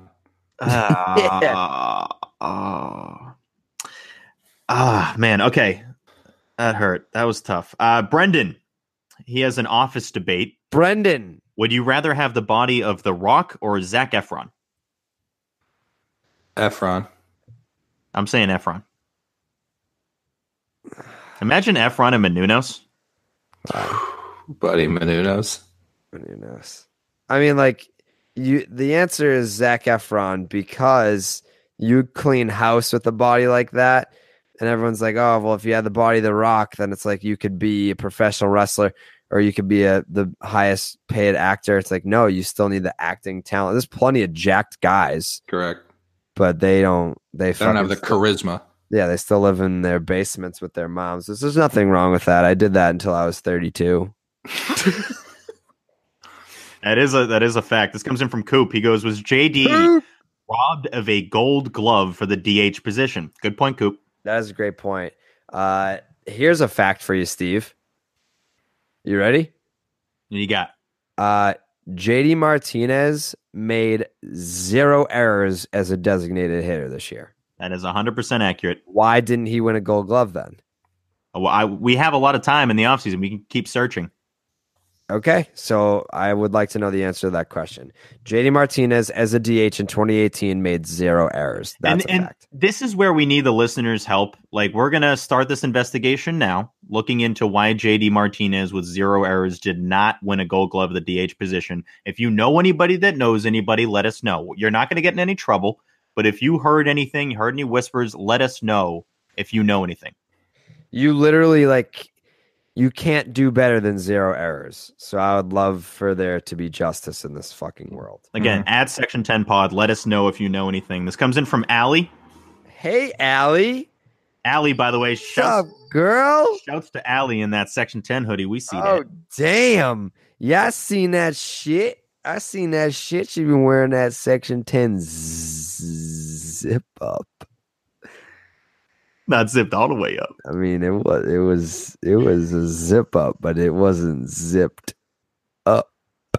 Man. Okay. That hurt. That was tough. Brendan, he has an office debate. Brendan, would you rather have the body of The Rock or Zac Efron? Efron. I'm saying Efron. Imagine Efron and Menounos. Buddy Menounos. I mean, like, the answer is Zac Efron because you clean house with a body like that. And everyone's like, oh, well, if you had the body of The Rock, then it's like you could be a professional wrestler or you could be the highest paid actor. It's like, no, you still need the acting talent. There's plenty of jacked guys. Correct. But they don't have the charisma. Yeah, they still live in their basements with their moms. There's nothing wrong with that. I did that until I was 32. That is a fact. This comes in from Coop. He goes, was JD robbed of a gold glove for the DH position? Good point, Coop. That is a great point. Here's a fact for you, Steve. You ready? You got. JD Martinez made 0 errors as a designated hitter this year. That is 100% accurate. Why didn't he win a gold glove then? Well, we have a lot of time in the offseason. We can keep searching. Okay, so I would like to know the answer to that question. JD Martinez as a DH in 2018 made 0 errors. That's a fact. This is where we need the listeners' help. Like, we're going to start this investigation now, looking into why JD Martinez with 0 errors did not win a gold glove at the DH position. If you know anybody that knows anybody, let us know. You're not going to get in any trouble, but if you heard anything, heard any whispers, let us know if you know anything. You literally, you can't do better than 0 errors. So I would love for there to be justice in this fucking world. Again, at Section 10 Pod, let us know if you know anything. This comes in from Allie. Hey, Allie. Allie, by the way, what's up, girl? Shouts to Allie in that Section 10 hoodie. We see that. Oh, damn. Yeah, I seen that shit. She been wearing that Section 10 zip up. Not zipped all the way up. I mean, it was a zip up, but it wasn't zipped up.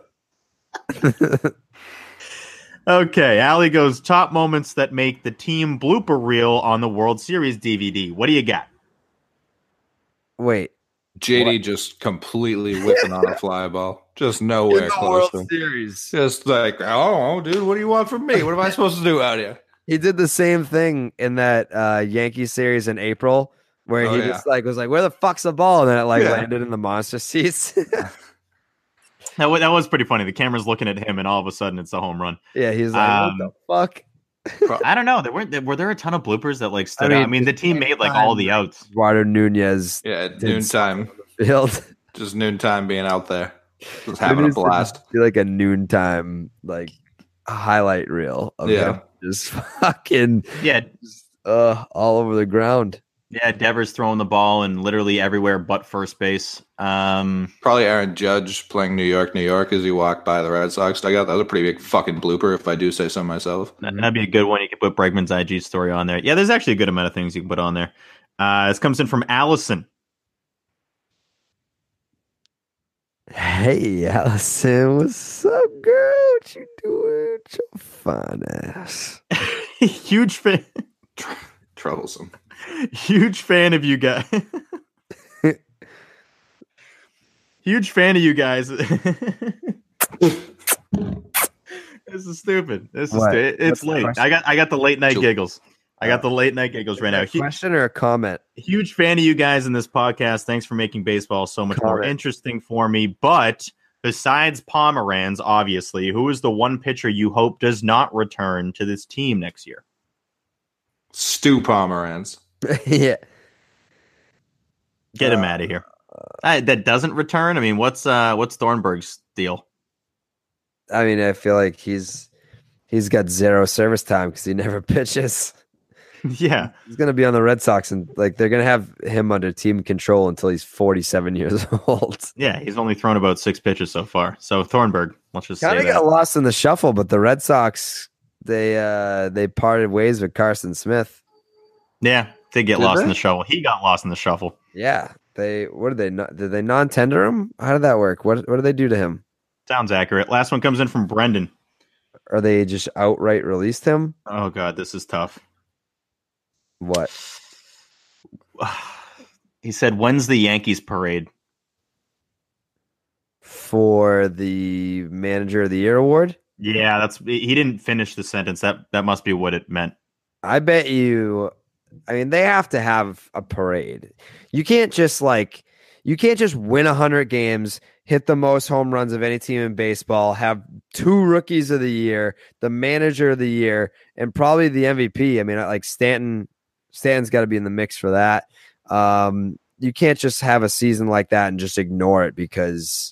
Okay, Allie goes, top moments that make the team blooper reel on the World Series DVD. What do you got? Wait. JD just completely whipping on a fly ball. Just nowhere close to him. Series. Just like, oh, dude, what do you want from me? What am I supposed to do out here? He did the same thing in that Yankee series in April where he just was like, where the fuck's the ball? And then it landed in the monster seats. That was pretty funny. The camera's looking at him and all of a sudden it's a home run. Yeah, he's like, what the fuck? I don't know. Were there a ton of bloopers that stood out? I mean, the team made all the outs. Eduardo Nunez. Yeah, at noontime. Field. Just noontime being out there. Just having a blast. Be like a noontime highlight reel of him just fucking all over the ground. Yeah, Devers throwing the ball and literally everywhere but first base. Probably Aaron Judge playing New York as he walked by the Red Sox dugout. That was a pretty big fucking blooper, if I do say so myself. That'd be a good one. You could put Bregman's IG story on there. Yeah, there's actually a good amount of things you can put on there. This comes in from Allison. Hey, Allison, what's up, girl? What you doing? Your fine ass. Huge fan. Troublesome. Huge fan of you guys. Huge fan of you guys. This is stupid. It's late. I got the late night giggles. I got the late night giggles right now. Question or a comment? Huge fan of you guys in this podcast. Thanks for making baseball so much more interesting for me. But besides Pomeranz, obviously, who is the one pitcher you hope does not return to this team next year? Stu Pomeranz. Yeah. Get him out of here. That doesn't return? I mean, what's Thornburg's deal? I mean, I feel like he's got zero service time because he never pitches. Yeah. He's going to be on the Red Sox, and like they're going to have him under team control until he's 47 years old. Yeah, he's only thrown about 6 pitches so far. So Thornburg, let's just say that. Kind of got lost in the shuffle, but the Red Sox, they parted ways with Carson Smith. Yeah, they get lost in the shuffle. He got lost in the shuffle. Yeah. Did they non-tender him? How did that work? What did they do to him? Sounds accurate. Last one comes in from Brendan. Or they just outright released him? Oh, God, this is tough. What? He said, when's the Yankees parade? For the Manager of the Year award? Yeah, he didn't finish the sentence. That must be what it meant. I bet you, I mean, they have to have a parade. You can't just win 100 games, hit the most home runs of any team in baseball, have 2 rookies of the year, the Manager of the Year, and probably the MVP. I mean, like Stanton's got to be in the mix for that. You can't just have a season like that and just ignore it because,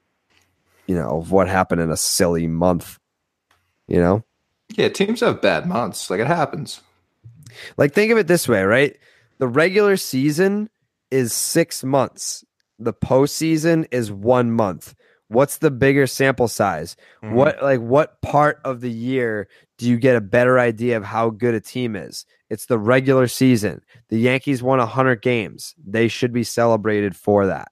of what happened in a silly month, Yeah, teams have bad months. Like, it happens. Like, think of it this way, right? The regular season is 6 months. The postseason is 1 month. What's the bigger sample size? Mm-hmm. What part of the year do you get a better idea of how good a team is? It's the regular season. The Yankees won 100 games. They should be celebrated for that.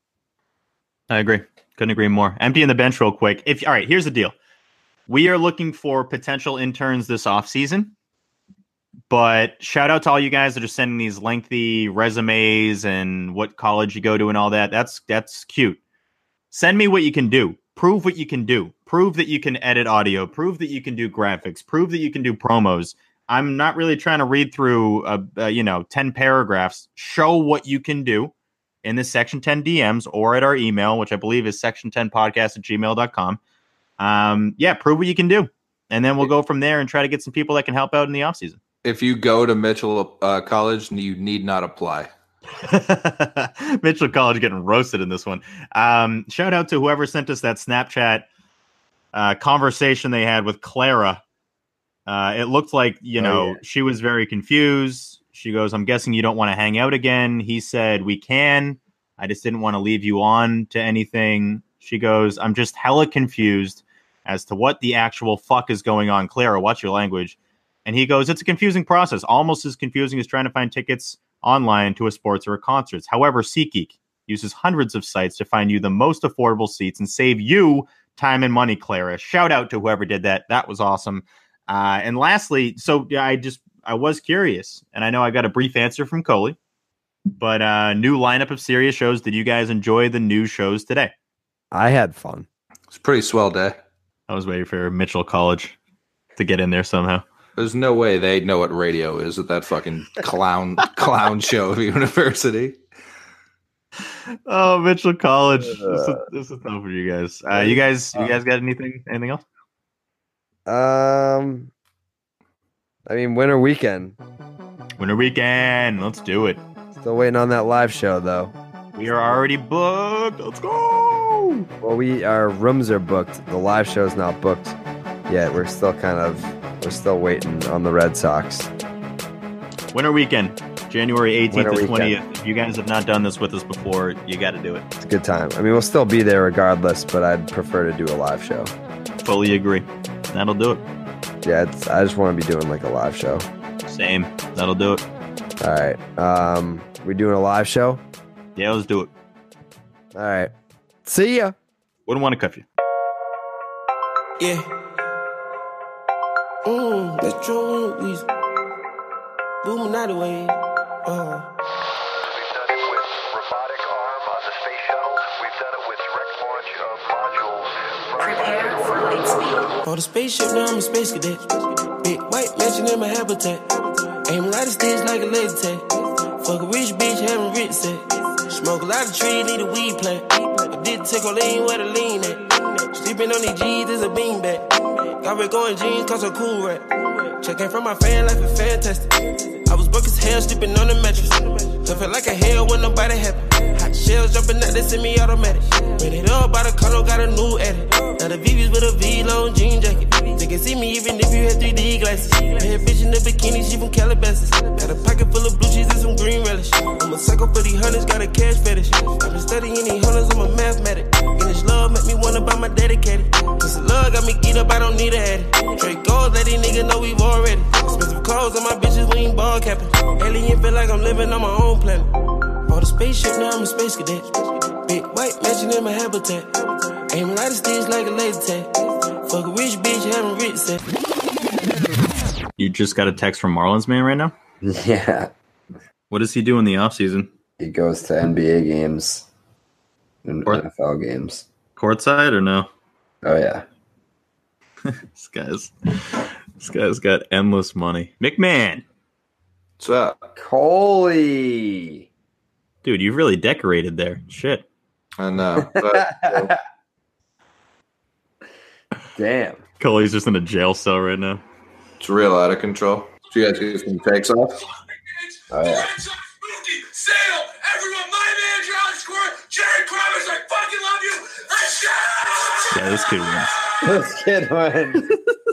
I agree. Couldn't agree more. Emptying the bench real quick. All right, here's the deal. We are looking for potential interns this offseason. But shout out to all you guys that are sending these lengthy resumes and what college you go to and all that. That's cute. Send me what you can do. Prove what you can do. Prove that you can edit audio. Prove that you can do graphics. Prove that you can do promos. I'm not really trying to read through 10 paragraphs. Show what you can do in the Section 10 DMs or at our email, which I believe is section10podcast@gmail.com. Prove what you can do. And then we'll go from there and try to get some people that can help out in the offseason. If you go to Mitchell College, you need not apply. Mitchell College getting roasted in this one. Shout out to whoever sent us that Snapchat conversation they had with Clara. It looked like, she was very confused. She goes, I'm guessing you don't want to hang out again. He said, we can. I just didn't want to leave you on to anything. She goes, I'm just hella confused as to what the actual fuck is going on. Clara, watch your language. And he goes, it's a confusing process, almost as confusing as trying to find tickets online to a sports or a concerts. However, SeatGeek uses hundreds of sites to find you the most affordable seats and save you time and money, Clara. Shout out to whoever did that. That was awesome. And lastly, I was curious, and I know I got a brief answer from Coley, but new lineup of Sirius shows. Did you guys enjoy the new shows today? I had fun. It's a pretty swell day. I was waiting for Mitchell College to get in there somehow. There's no way they know what radio is at that fucking clown show of university. Oh, Mitchell College. This is tough for you guys. You guys got anything else? I mean, winter weekend. Winter weekend. Let's do it. Still waiting on that live show, though. We are already booked. Let's go. Well, our rooms are booked. The live show is not booked yet. We're still waiting on the Red Sox. Winter weekend, January 18th to 20th. If you guys have not done this with us before, you got to do it. It's a good time. I mean, we'll still be there regardless, but I'd prefer to do a live show. Fully agree. That'll do it. Yeah, I just want to be doing like a live show. Same. That'll do it. All right. We doing a live show? Yeah, let's do it. All right. See ya. Wouldn't want to cuff you. Yeah. Let's show we boom night away. We've done it with robotic arm on the space shuttle. We've done it with direct launch of modules. Prepare for light speed. On the spaceship, now I'm a space cadet. Big white mansion in my habitat. Aim a lot of sticks like a laser tag. Fuck a rich bitch, having rich set. Smoke a lot of trees, need a weed plant. I did take a lean where the lean at. Sleeping on these G's is a beanbag. Got red going jeans, cause I'm cool rat. Checking from my fan life is fantastic. I was broke as hell, sleeping on the mattress. I felt like a hell when nobody happy. Hot shells jumping out, they send me automatic. Ran it up by the color, got a new edit. Now the VV's with a V-long jean jacket. They can see me even if you had 3D glasses. Bad bitch in the bikini, she from Calabasas. Got a pocket full of blue cheese and some green relish. I'm a psycho for these hunters, got a cash fetish. I've been studying these hunters, I'm a mathematic. And this love make me wanna buy my dedicated. This love got me geeked up, I don't need a addy. Trade gold, let these niggas know we've already. Expensive clothes on my bitches, we ain't ball capping. Alien feel like I'm living on my own planet. Bought a spaceship, now I'm a space cadet. Big white mansion in my habitat. Aim a lot of sticks like a laser tag. Fuck a rich bitch, having rich set. You just got a text from Marlins man right now? Yeah. What does he do in the offseason? He goes to NBA games and NFL games. Courtside or no? Oh, yeah. This guy's got endless money. McMahon. What's up? Coley. Dude, you've really decorated there. Shit. I know. But, Damn. Coley's just in a jail cell right now. it's real out of control. So you guys get some takes off? Oh, yeah. Sale, everyone, my manager, Alex Cora, Jared Kravis, I fucking love you. Let's go! Yeah, this kid wins. This kid wins.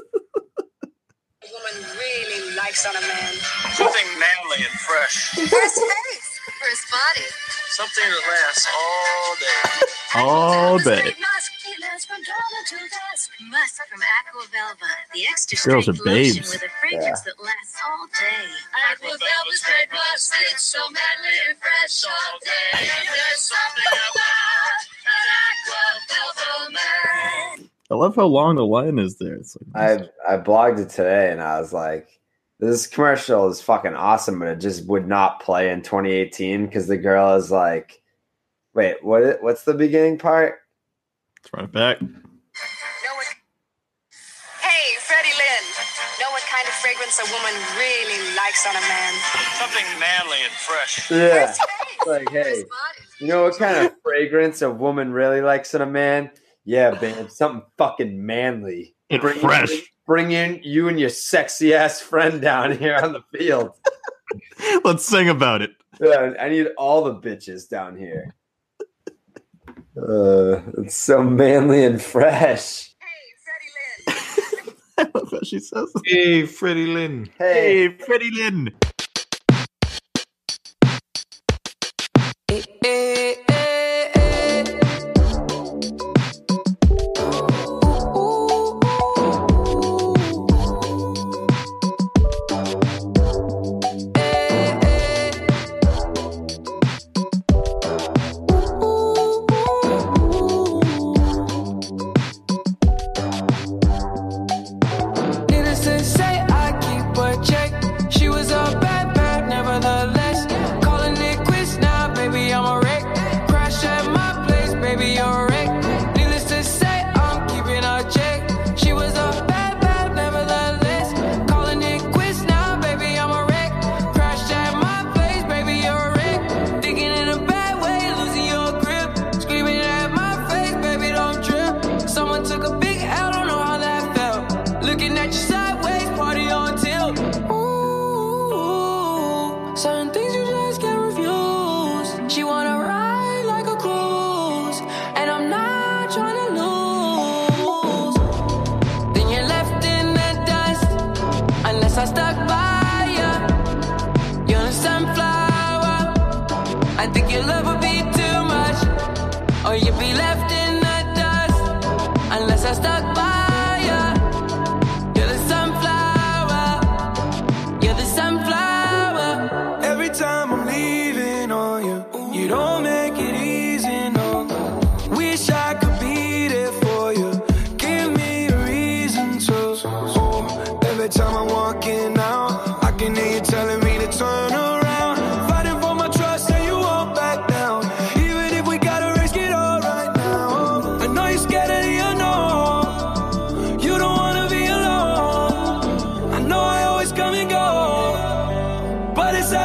A woman really likes on a man. Something manly and fresh. For his face, for his body. Something that lasts all day. All day. Musk from Aquavelva, the extra Girls strength are babes. lotion with a fragrance that lasts all day. Aquavelva's great musk, it's so manly and fresh all day. There's something about an Aquavelva man. I love how long the line is there. It's like, I blogged it today and I was like, this commercial is fucking awesome, but it just would not play in 2018 because the girl is like, wait, what's the beginning part? let's run it back. Hey, Freddie Lynn. Know what kind of fragrance a woman really likes on a man? Something manly and fresh. Yeah. Like, hey, you know what kind of fragrance a woman really likes in a man? Yeah, babe, something fucking manly. And fresh. Bring in you and your sexy ass friend down here on the field. Let's sing about it. Yeah, I need all the bitches down here. It's so manly and fresh. I love how she says it. Hey, Freddie Lynn. Hey, Freddie Lynn. Needless to say, I keep a check. She was a bad, bad, nevertheless. Calling it quits now, baby, I'm a wreck. Crash at my place, baby, you're a wreck. Needless to say, I'm keeping a check. She was a bad, bad, nevertheless. Calling it quits now, baby, I'm a wreck. Crash at my place, baby, you're a wreck. Thinking in a bad way, losing your grip. Screaming at my face, baby, don't trip. Someone took a big L, don't know how that felt. Looking at you sideways, party on tilt. Ooh, certain things you just can't refuse. She wanna ride like a cruise, and I'm not trying to lose. Then you're left in the dust, unless I stuck by ya. You're a sunflower. I think your love would be too much, or you'd be left in the dust, unless I stuck by ya. You're the sunflower. You're the sunflower. Every time I'm leaving on you, you don't make it easy, no. Wish I could be there for you. Give me a reason to. Every time I'm walking out,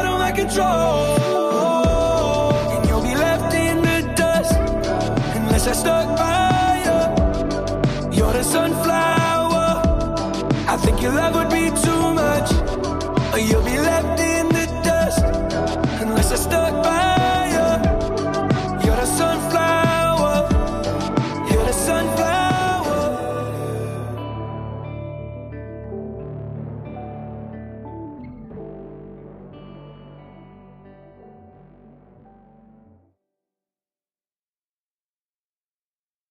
out of my control. And you'll be left in the dust unless I stuck by you. You're the sunflower. I think your love would be